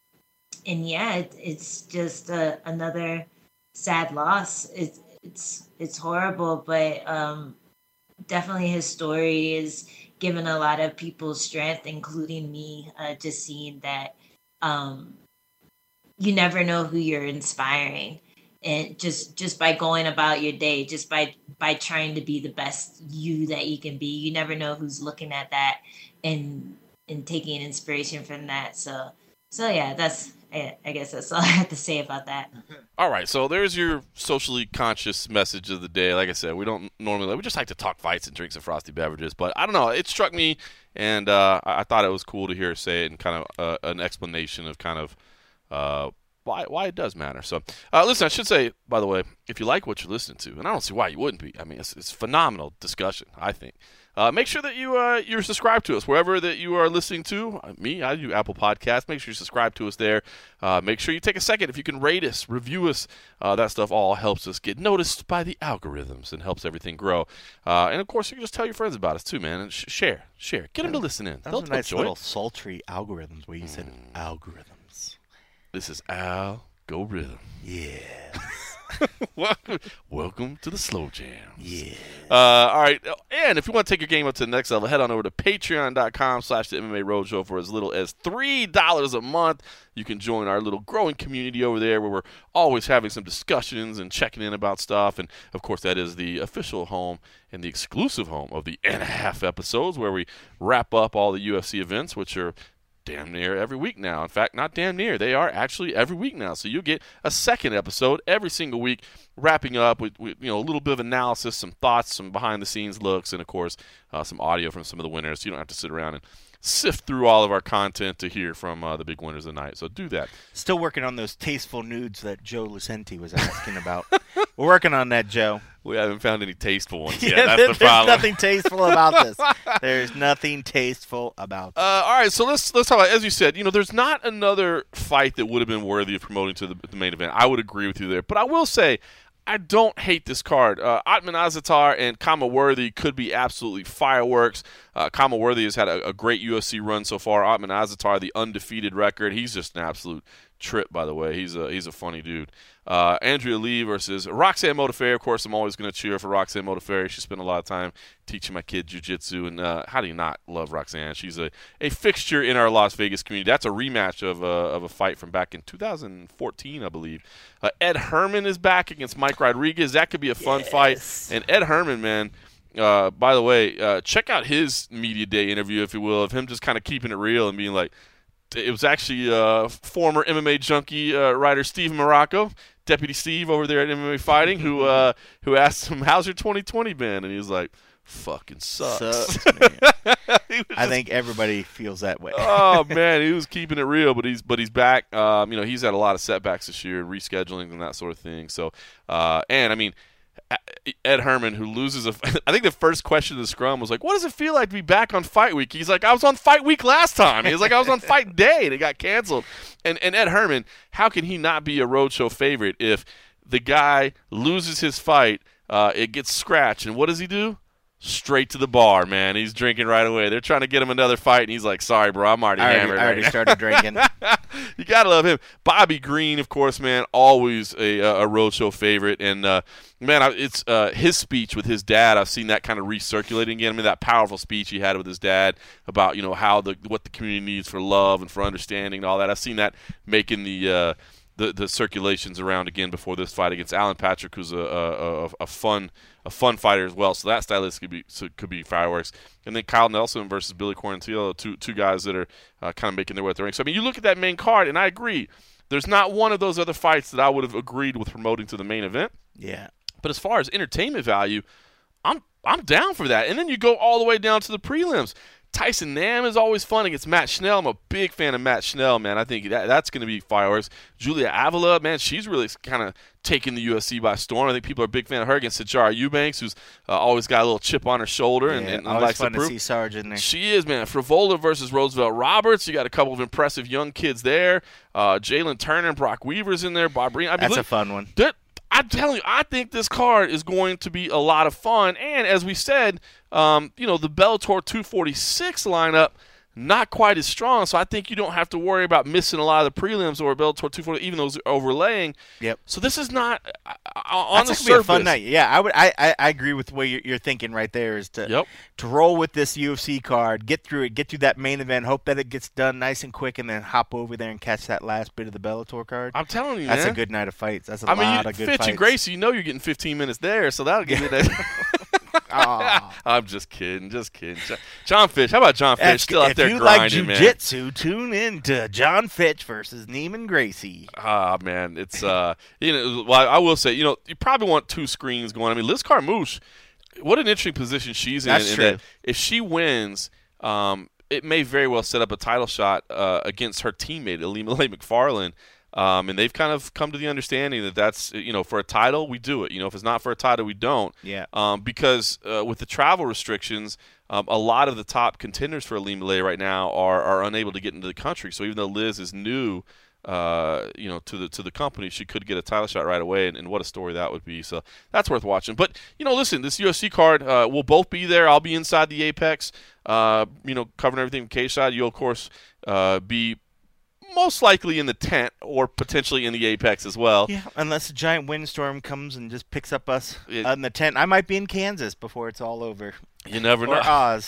Speaker 5: and yeah, it, it's just uh, another sad loss. It's it's it's horrible, but um, definitely his story is given a lot of people strength, including me. Uh, just seeing that um, you never know who you're inspiring, and just just by going about your day, just by by trying to be the best you that you can be, you never know who's looking at that and and taking inspiration from that. So so yeah, that's. I guess that's all I have to say about that.
Speaker 1: All right, so there's your socially conscious message of the day. Like I said, we don't normally, we just like to talk fights and drink some frosty beverages. But I don't know, it struck me, and uh, I thought it was cool to hear her say it and kind of uh, an explanation of kind of uh, why why it does matter. So, uh, listen, I should say, by the way, if you like what you're listening to, and I don't see why you wouldn't be. I mean, it's, it's phenomenal discussion, I think. Uh, make sure that you uh, you're subscribed to us wherever that you are listening to. Uh, me, I do Apple Podcasts. Make sure you subscribe to us there. Uh, make sure you take a second if you can rate us, review us. Uh, that stuff all helps us get noticed by the algorithms and helps everything grow. Uh, and of course, you can just tell your friends about us too, man. And sh- share, share, get them to listen in.
Speaker 2: That
Speaker 1: They'll
Speaker 2: was a nice
Speaker 1: enjoy
Speaker 2: little
Speaker 1: it.
Speaker 2: sultry algorithms where you said mm. algorithms.
Speaker 1: This is Algorithm.
Speaker 2: Yeah.
Speaker 1: welcome, welcome to the Slow Jams.
Speaker 2: Yeah.
Speaker 1: Uh, all right. And if you want to take your game up to the next level, head on over to patreon.com slash the MMA Roadshow for as little as three dollars a month. You can join our little growing community over there where we're always having some discussions and checking in about stuff. And, of course, that is the official home and the exclusive home of the and a half episodes where we wrap up all the U F C events, which are damn near every week now. In fact, not damn near. They are actually every week now. So you get a second episode every single week, wrapping up with, with you know a little bit of analysis, some thoughts, some behind-the-scenes looks, and, of course, uh, some audio from some of the winners. So you don't have to sit around and sift through all of our content to hear from uh, the big winners of the night. So do that.
Speaker 2: Still working on those tasteful nudes that Joe Lucenti was asking about. We're working on that, Joe.
Speaker 1: We haven't found any tasteful ones
Speaker 2: yeah,
Speaker 1: yet. That's
Speaker 2: there,
Speaker 1: the problem.
Speaker 2: There's nothing tasteful about this. There's nothing tasteful about this.
Speaker 1: Uh, all right, so let's let's talk about, as you said, you know, there's not another fight that would have been worthy of promoting to the, the main event. I would agree with you there. But I will say, I don't hate this card. Uh, Atman Azatar and Kama Worthy could be absolutely fireworks. Uh, Kama Worthy has had a, a great U F C run so far. Atman Azatar, the undefeated record. He's just an absolute trip, by the way. He's a he's a funny dude. Uh, Andrea Lee versus Roxanne Modafferi. Of course, I'm always going to cheer for Roxanne Modafferi. She spent a lot of time teaching my kid jiu-jitsu, and uh, how do you not love Roxanne? She's a, a fixture in our Las Vegas community. That's a rematch of a, of a fight from back in two thousand fourteen, I believe. Uh, Ed Herman is back against Mike Rodriguez. That could be a fun
Speaker 2: yes.
Speaker 1: fight. And Ed Herman, man, uh, by the way, uh, check out his media day interview, if you will, of him just kind of keeping it real and being like, it was actually uh, former M M A junkie uh, writer Steve Morocco, Deputy Steve over there at M M A Fighting, who uh, who asked him, "How's your twenty twenty been?" And he was like, "Fucking sucks."
Speaker 2: sucks man. I
Speaker 1: just,
Speaker 2: think everybody feels that way.
Speaker 1: Oh man, he was keeping it real, but he's but he's back. Um, you know, he's had a lot of setbacks this year, rescheduling and that sort of thing. So, uh, and I mean, Ed Herman, who loses a, I think the first question of the scrum was like, "What does it feel like to be back on Fight Week?" He's like, "I was on Fight Week last time." He's like, "I was on Fight Day and it got canceled." And and Ed Herman, how can he not be a roadshow favorite if the guy loses his fight, uh, it gets scratched, and what does he do? Straight to the bar, man. He's drinking right away. They're trying to get him another fight, and he's like, "Sorry, bro, I'm already
Speaker 2: I already,
Speaker 1: hammered."
Speaker 2: I already
Speaker 1: right
Speaker 2: started drinking.
Speaker 1: You gotta love him. Bobby Green, of course, man, always a a roadshow favorite, and uh, man, it's uh, his speech with his dad. I've seen that kind of recirculating again. I mean, that powerful speech he had with his dad about you know how the what the community needs for love and for understanding and all that. I've seen that making the. Uh, The, the circulations around again before this fight against Alan Patrick, who's a a, a fun a fun fighter as well. So that stylist could be so could be fireworks. And then Kyle Nelson versus Billy Quarantillo, two two guys that are uh, kind of making their way at the ring. So I mean, you look at that main card, and I agree. There's not one of those other fights that I would have agreed with promoting to the main event.
Speaker 2: Yeah.
Speaker 1: But as far as entertainment value, I'm I'm down for that. And then you go all the way down to the prelims. Tyson Nam is always fun against Matt Schnell. I'm a big fan of Matt Schnell, man. I think that, that's going to be fireworks. Julia Avila, man, she's really kind of taking the U F C by storm. I think people are a big fan of her against Sajara Eubanks, who's uh, always got a little chip on her shoulder.
Speaker 2: Yeah,
Speaker 1: and, and
Speaker 2: always
Speaker 1: likes
Speaker 2: fun
Speaker 1: to,
Speaker 2: to see Sarge in there.
Speaker 1: She is, man. Frivola versus Roosevelt Roberts. You got a couple of impressive young kids there. Uh, Jalen Turner and Brock Weaver's in there. Barbrina. I mean,
Speaker 2: That's
Speaker 1: look,
Speaker 2: a fun one.
Speaker 1: That, I'm telling you, I think this card is going to be a lot of fun. And as we said, um, you know, the Bellator two forty-six lineup, not quite as strong. So I think you don't have to worry about missing a lot of the prelims or Bellator two forty, even those overlaying.
Speaker 2: Yep.
Speaker 1: So this is not uh, on
Speaker 2: That's
Speaker 1: the
Speaker 2: gonna
Speaker 1: surface.
Speaker 2: be a fun night. Yeah, I would. I, I, I agree with what you're, you're thinking right there. Is to
Speaker 1: Yep.
Speaker 2: to roll with this U F C card, get through it, get through that main event, hope that it gets done nice and quick, and then hop over there and catch that last bit of the Bellator card.
Speaker 1: I'm telling you,
Speaker 2: That's
Speaker 1: man.
Speaker 2: a good night of fights. That's a
Speaker 1: I mean,
Speaker 2: lot
Speaker 1: you,
Speaker 2: of good
Speaker 1: Fitch
Speaker 2: fights.
Speaker 1: and Gracie, you know you're getting fifteen minutes there, so that'll give you that. I'm just kidding, just kidding. John Fitch, how about John Fitch?
Speaker 2: If,
Speaker 1: Still out
Speaker 2: if
Speaker 1: there
Speaker 2: you like
Speaker 1: grinding, man.
Speaker 2: jiu-jitsu, tune in to John Fitch versus Neiman Gracie.
Speaker 1: Ah, man, it's uh, you know, well, I will say, you know, you probably want two screens going. I mean, Liz Carmouche, what an interesting position she's in.
Speaker 2: That's
Speaker 1: in
Speaker 2: true.
Speaker 1: That if she wins, um, it may very well set up a title shot uh, against her teammate Ilima Lay McFarland. Um, and they've kind of come to the understanding that that's, you know, for a title, we do it. You know, if it's not for a title, we don't.
Speaker 2: Yeah.
Speaker 1: Um, because uh, with the travel restrictions, um, a lot of the top contenders for Ilima Lay right now are, are unable to get into the country. So even though Liz is new, uh, you know, to the to the company, she could get a title shot right away, and, and what a story that would be. So that's worth watching. But, you know, listen, this U F C card, uh, we'll both be there. I'll be inside the Apex, uh, you know, covering everything from K-Shot. You'll, of course, uh, be most likely in the tent or potentially in the Apex as well.
Speaker 2: Yeah, unless a giant windstorm comes and just picks up us
Speaker 1: It-
Speaker 2: in the tent. I might be in Kansas before it's all over.
Speaker 1: You never
Speaker 2: Or
Speaker 1: know.
Speaker 2: Oz.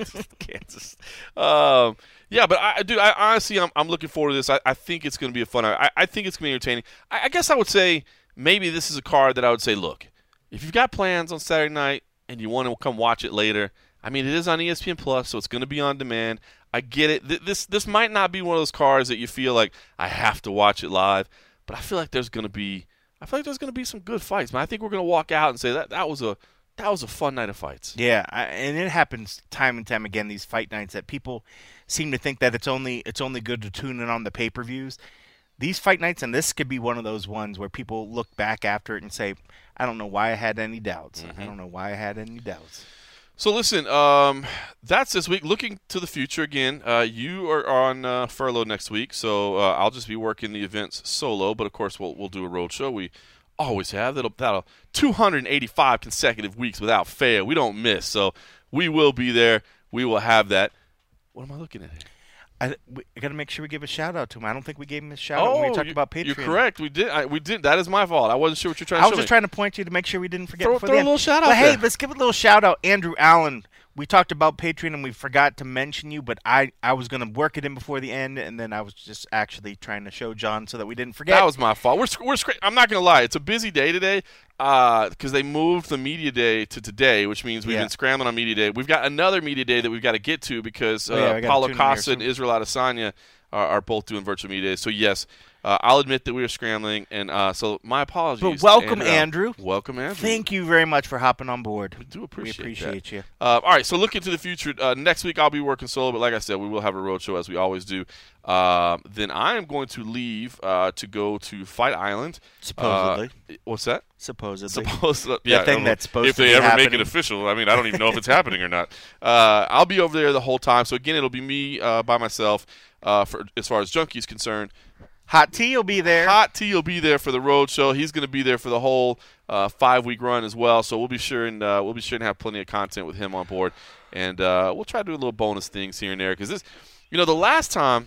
Speaker 1: Kansas. Um, yeah, but I, dude, I honestly, I'm, I'm looking forward to this. I, I think it's going to be a fun. I, I think it's going to be entertaining. I, I guess I would say maybe this is a card that I would say, look, if you've got plans on Saturday night and you want to come watch it later, I mean, it is on E S P N Plus, so it's going to be on demand. I get it. Th- This this might not be one of those cards that you feel like I have to watch it live, but I feel like there's going to be. I feel like there's going to be some good fights, man. I think we're going to walk out and say that that was a that was a fun night of fights.
Speaker 2: Yeah, I, and it happens time and time again. These fight nights that people seem to think that it's only it's only good to tune in on the pay-per-views. These fight nights, and this could be one of those ones where people look back after it and say, "I don't know why I had any doubts.
Speaker 1: Mm-hmm.
Speaker 2: I don't know why I had any doubts."
Speaker 1: So listen, um, that's this week. Looking to the future again, uh, you are on uh, furlough next week, so uh, I'll just be working the events solo. But of course, we'll we'll do a road show. We always have that'll that'll two hundred eighty-five consecutive weeks without fail. We don't miss, so we will be there. We will have that. What am I looking at here?
Speaker 2: I, we, I got to make sure we give a shout out to him. I don't think we gave him a shout out when we talked
Speaker 1: you-
Speaker 2: about Patreon.
Speaker 1: You're correct. We did. I, we did. That is my fault. I wasn't sure what you're trying
Speaker 2: I
Speaker 1: to
Speaker 2: was
Speaker 1: show
Speaker 2: just
Speaker 1: me.
Speaker 2: trying to point you to make sure we didn't forget.
Speaker 1: Throw-
Speaker 2: before
Speaker 1: throw
Speaker 2: the
Speaker 1: a
Speaker 2: end.
Speaker 1: little shout out
Speaker 2: But hey,
Speaker 1: there.
Speaker 2: let's give a little shout out, Andrew Allen. We talked about Patreon and we forgot to mention you, but I, I was going to work it in before the end, and then I was just actually trying to show John so that we didn't forget.
Speaker 1: That was my fault. We're, sc- we're scra- I'm not going to lie. It's a busy day today because they moved the media day to today, which means we've
Speaker 2: Yeah.
Speaker 1: been scrambling on media day. We've got another media day that we've got to get to because uh,
Speaker 2: Oh, yeah, we gotta
Speaker 1: Paulo
Speaker 2: tune in here
Speaker 1: Costa and
Speaker 2: soon.
Speaker 1: Israel Adesanya are, are both doing virtual media days. So, yes, uh, I'll admit that we are scrambling. And uh, so my apologies.
Speaker 2: But
Speaker 1: to
Speaker 2: welcome,
Speaker 1: Allen.
Speaker 2: Andrew.
Speaker 1: Welcome, Andrew.
Speaker 2: Thank you very much for hopping on board.
Speaker 1: We do appreciate
Speaker 2: We appreciate
Speaker 1: that.
Speaker 2: you.
Speaker 1: Uh, all right, so look into the future. Uh, next week I'll be working solo, but like I said, we will have a road show as we always do. Uh, then I am going to leave uh, to go to Fight Island.
Speaker 2: Supposedly.
Speaker 1: Uh, what's that?
Speaker 2: Supposedly.
Speaker 1: Supposed to, yeah,
Speaker 2: thing
Speaker 1: I don't
Speaker 2: that's
Speaker 1: know
Speaker 2: supposed
Speaker 1: if
Speaker 2: to
Speaker 1: they
Speaker 2: be
Speaker 1: ever make
Speaker 2: happening.
Speaker 1: it official. I mean, I don't even know if it's happening or not. Uh, I'll be over there the whole time. So again, it'll be me uh, by myself uh, for as far as Junkie's concerned.
Speaker 2: Hot T will be there.
Speaker 1: Hot T will be there for the road show. He's going to be there for the whole uh, five week run as well. So we'll be sure and uh, we'll be sure to have plenty of content with him on board, and uh, we'll try to do a little bonus things here and there because this, you know, the last time,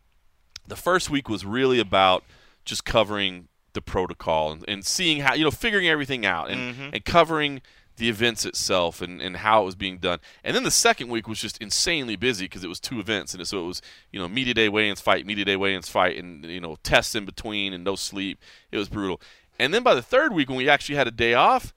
Speaker 1: the first week was really about just covering the protocol and, and seeing how, you know, figuring everything out and,
Speaker 2: Mhm.
Speaker 1: and covering the events itself and, and how it was being done. And then the second week was just insanely busy because it was two events. And so it was, you know, media day weigh-ins fight, media day weigh-ins fight, and, you know, tests in between and no sleep. It was brutal. And then by the third week when we actually had a day off,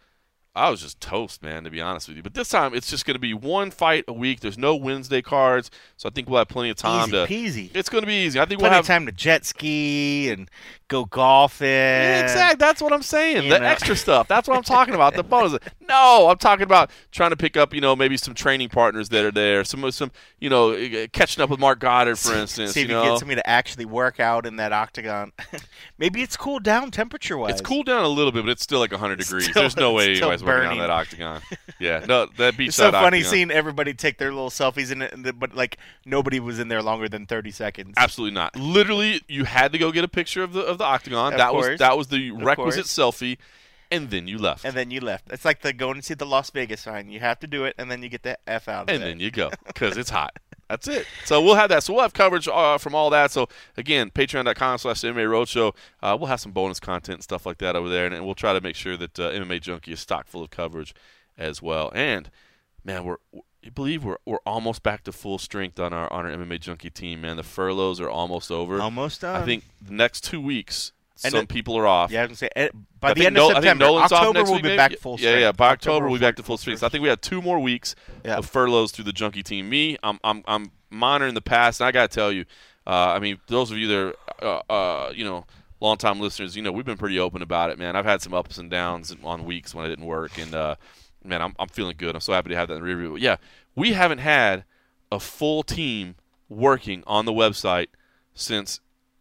Speaker 1: I was just toast, man, to be honest with you. But this time, it's just going to be one fight a week. There's no Wednesday cards, so I think we'll have plenty of time
Speaker 2: easy
Speaker 1: to.
Speaker 2: Peasy.
Speaker 1: It's going to be easy. I think
Speaker 2: plenty
Speaker 1: we'll have
Speaker 2: of time to jet ski and go golfing.
Speaker 1: Yeah, exactly. That's what I'm saying.
Speaker 2: You
Speaker 1: The
Speaker 2: know.
Speaker 1: extra stuff. That's what I'm talking about. The bonus. No, I'm talking about trying to pick up, you know, maybe some training partners that are there. Some, some, you know, catching up with Mark Goddard, for instance.
Speaker 2: See if
Speaker 1: you
Speaker 2: you
Speaker 1: know,
Speaker 2: get somebody to actually work out in that octagon. Maybe it's cooled down temperature wise.
Speaker 1: it's cooled down a little bit, but it's still like one hundred degrees.
Speaker 2: Still-
Speaker 1: There's no way
Speaker 2: still
Speaker 1: anybody's working on
Speaker 2: burning.
Speaker 1: that octagon. Yeah, no, that beats
Speaker 2: It's so
Speaker 1: that
Speaker 2: funny
Speaker 1: octagon.
Speaker 2: seeing everybody take their little selfies in it, and the- but like nobody was in there longer than thirty seconds.
Speaker 1: Absolutely not. Literally, you had to go get a picture of the of the octagon.
Speaker 2: Of
Speaker 1: that
Speaker 2: course.
Speaker 1: was that was the
Speaker 2: Of
Speaker 1: requisite
Speaker 2: course.
Speaker 1: selfie, and then you left.
Speaker 2: And then you left. It's like the going to see the Las Vegas sign. You have to do it, and then you get the F out of
Speaker 1: and
Speaker 2: there.
Speaker 1: then you go because it's hot. That's it. So we'll have that. So we'll have coverage uh, from all that. So again, patreon.com slash MMA Roadshow. Uh, we'll have some bonus content and stuff like that over there, and, and we'll try to make sure that uh, M M A Junkie is stocked full of coverage as well. And man, we're you believe we're we're almost back to full strength on our on our M M A Junkie team. Man, the furloughs are almost over.
Speaker 2: Almost done.
Speaker 1: I think the next two weeks,
Speaker 2: And
Speaker 1: some
Speaker 2: it-
Speaker 1: people are off.
Speaker 2: Yeah, I was gonna say eh, by
Speaker 1: I
Speaker 2: the
Speaker 1: think
Speaker 2: end
Speaker 1: Nol-
Speaker 2: of
Speaker 1: I think
Speaker 2: September,
Speaker 1: Nolan's off
Speaker 2: October
Speaker 1: next
Speaker 2: we'll
Speaker 1: week,
Speaker 2: be
Speaker 1: maybe?
Speaker 2: back full
Speaker 1: Yeah,
Speaker 2: strength.
Speaker 1: yeah. By October, we'll be
Speaker 2: full-
Speaker 1: back to full strength. So I think we had two more weeks
Speaker 2: Yeah.
Speaker 1: of furloughs through the Junkie team. Me, I'm I'm I'm monitoring the past, and I got to tell you, uh, I mean, those of you that are, uh, uh, you know, longtime listeners, you know, we've been pretty open about it, man. I've had some ups and downs on weeks when I didn't work, and uh, man, I'm I'm feeling good. I'm so happy to have that in the review. But yeah, we haven't had a full team working on the website since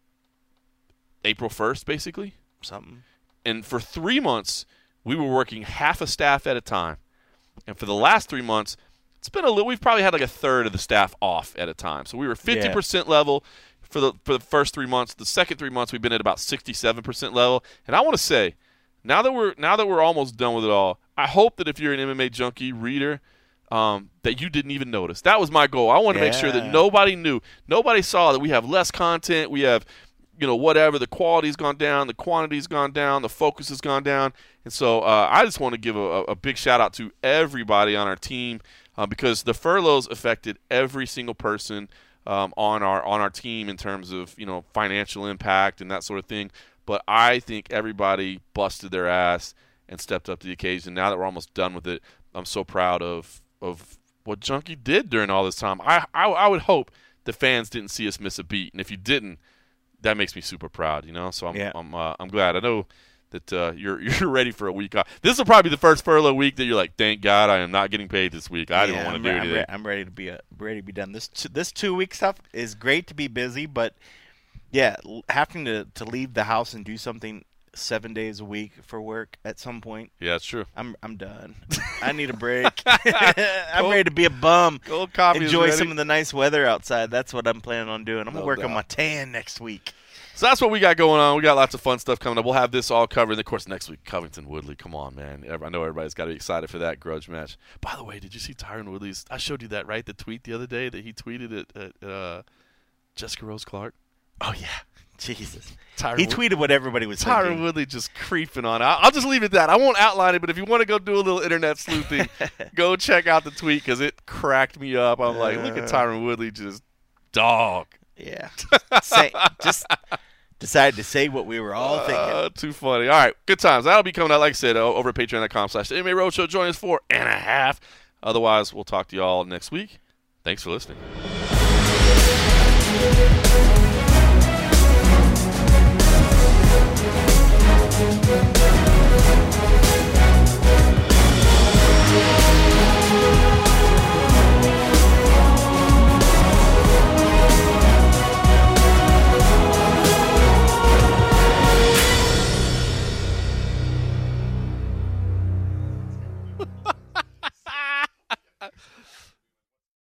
Speaker 1: April first, basically.
Speaker 2: Something.
Speaker 1: And for three months, we were working half a staff at a time. And for the last three months, it's been a little. We've probably had like a third of the staff off at a time. So we were fifty percent level for the for the first three months. The second three months, we've been at about sixty-seven percent level. And I want to say, now that we're now that we're almost done with it all, I hope that if you're an M M A Junkie reader, um, that you didn't even notice. That was my goal. I want to make sure that
Speaker 2: Yeah.
Speaker 1: nobody knew, nobody saw that we have less content. We have, you know, whatever, the quality's gone down, the quantity's gone down, the focus has gone down. And so uh, I just want to give a, a big shout out to everybody on our team uh, because the furloughs affected every single person um, on our on our team in terms of, you know, financial impact and that sort of thing. But I think everybody busted their ass and stepped up to the occasion. Now that we're almost done with it, I'm so proud of of what Junkie did during all this time. I, I, I would hope the fans didn't see us miss a beat. And if you didn't, that makes me super proud, you know. So I'm
Speaker 2: Yeah.
Speaker 1: I'm uh, I'm glad. I know that uh, you're you're ready for a week off. This will probably be the first furlough week that you're like, thank God I am not getting paid this week. I
Speaker 2: Yeah,
Speaker 1: didn't want
Speaker 2: I'm
Speaker 1: to do
Speaker 2: re- I'm,
Speaker 1: anything.
Speaker 2: re- I'm ready to be uh, ready to be done. This two, this two week stuff is great to be busy, but yeah, l- having to, to leave the house and do something seven days a week for work at some point,
Speaker 1: Yeah, it's true.
Speaker 2: I'm I'm done. I need a break. I'm ready to be a bum.
Speaker 1: Cold coffee is
Speaker 2: Enjoy
Speaker 1: ready.
Speaker 2: some of the nice weather outside. That's what I'm planning on doing. I'm
Speaker 1: No
Speaker 2: gonna work on
Speaker 1: doubt.
Speaker 2: my tan next week.
Speaker 1: So that's what we got going on. We got lots of fun stuff coming up. We'll have this all covered. And of course, next week, Covington Woodley. Come on, man. Every- I know everybody's got to be excited for that grudge match. By the way, did you see Tyron Woodley's? I showed you that, right? The tweet the other day that he tweeted at, at uh, Jessica Rose Clark.
Speaker 2: Oh yeah, Jesus.
Speaker 1: Tyron
Speaker 2: He
Speaker 1: Wood-
Speaker 2: tweeted what everybody was
Speaker 1: Tyron
Speaker 2: thinking.
Speaker 1: Woodley just creeping on it. I'll I'll just leave it at that. I won't outline it, but if you want to go do a little internet sleuthing, go check out the tweet because it cracked me up. I'm like, look at Tyron Woodley just dog.
Speaker 2: Yeah. Say, just decided to say what we were all thinking.
Speaker 1: Uh, too funny. All right, good times. That'll be coming out, like I said, o- over at patreon.com slash M M A Roadshow. Join us for and a half. Otherwise, we'll talk to you all next week. Thanks for listening.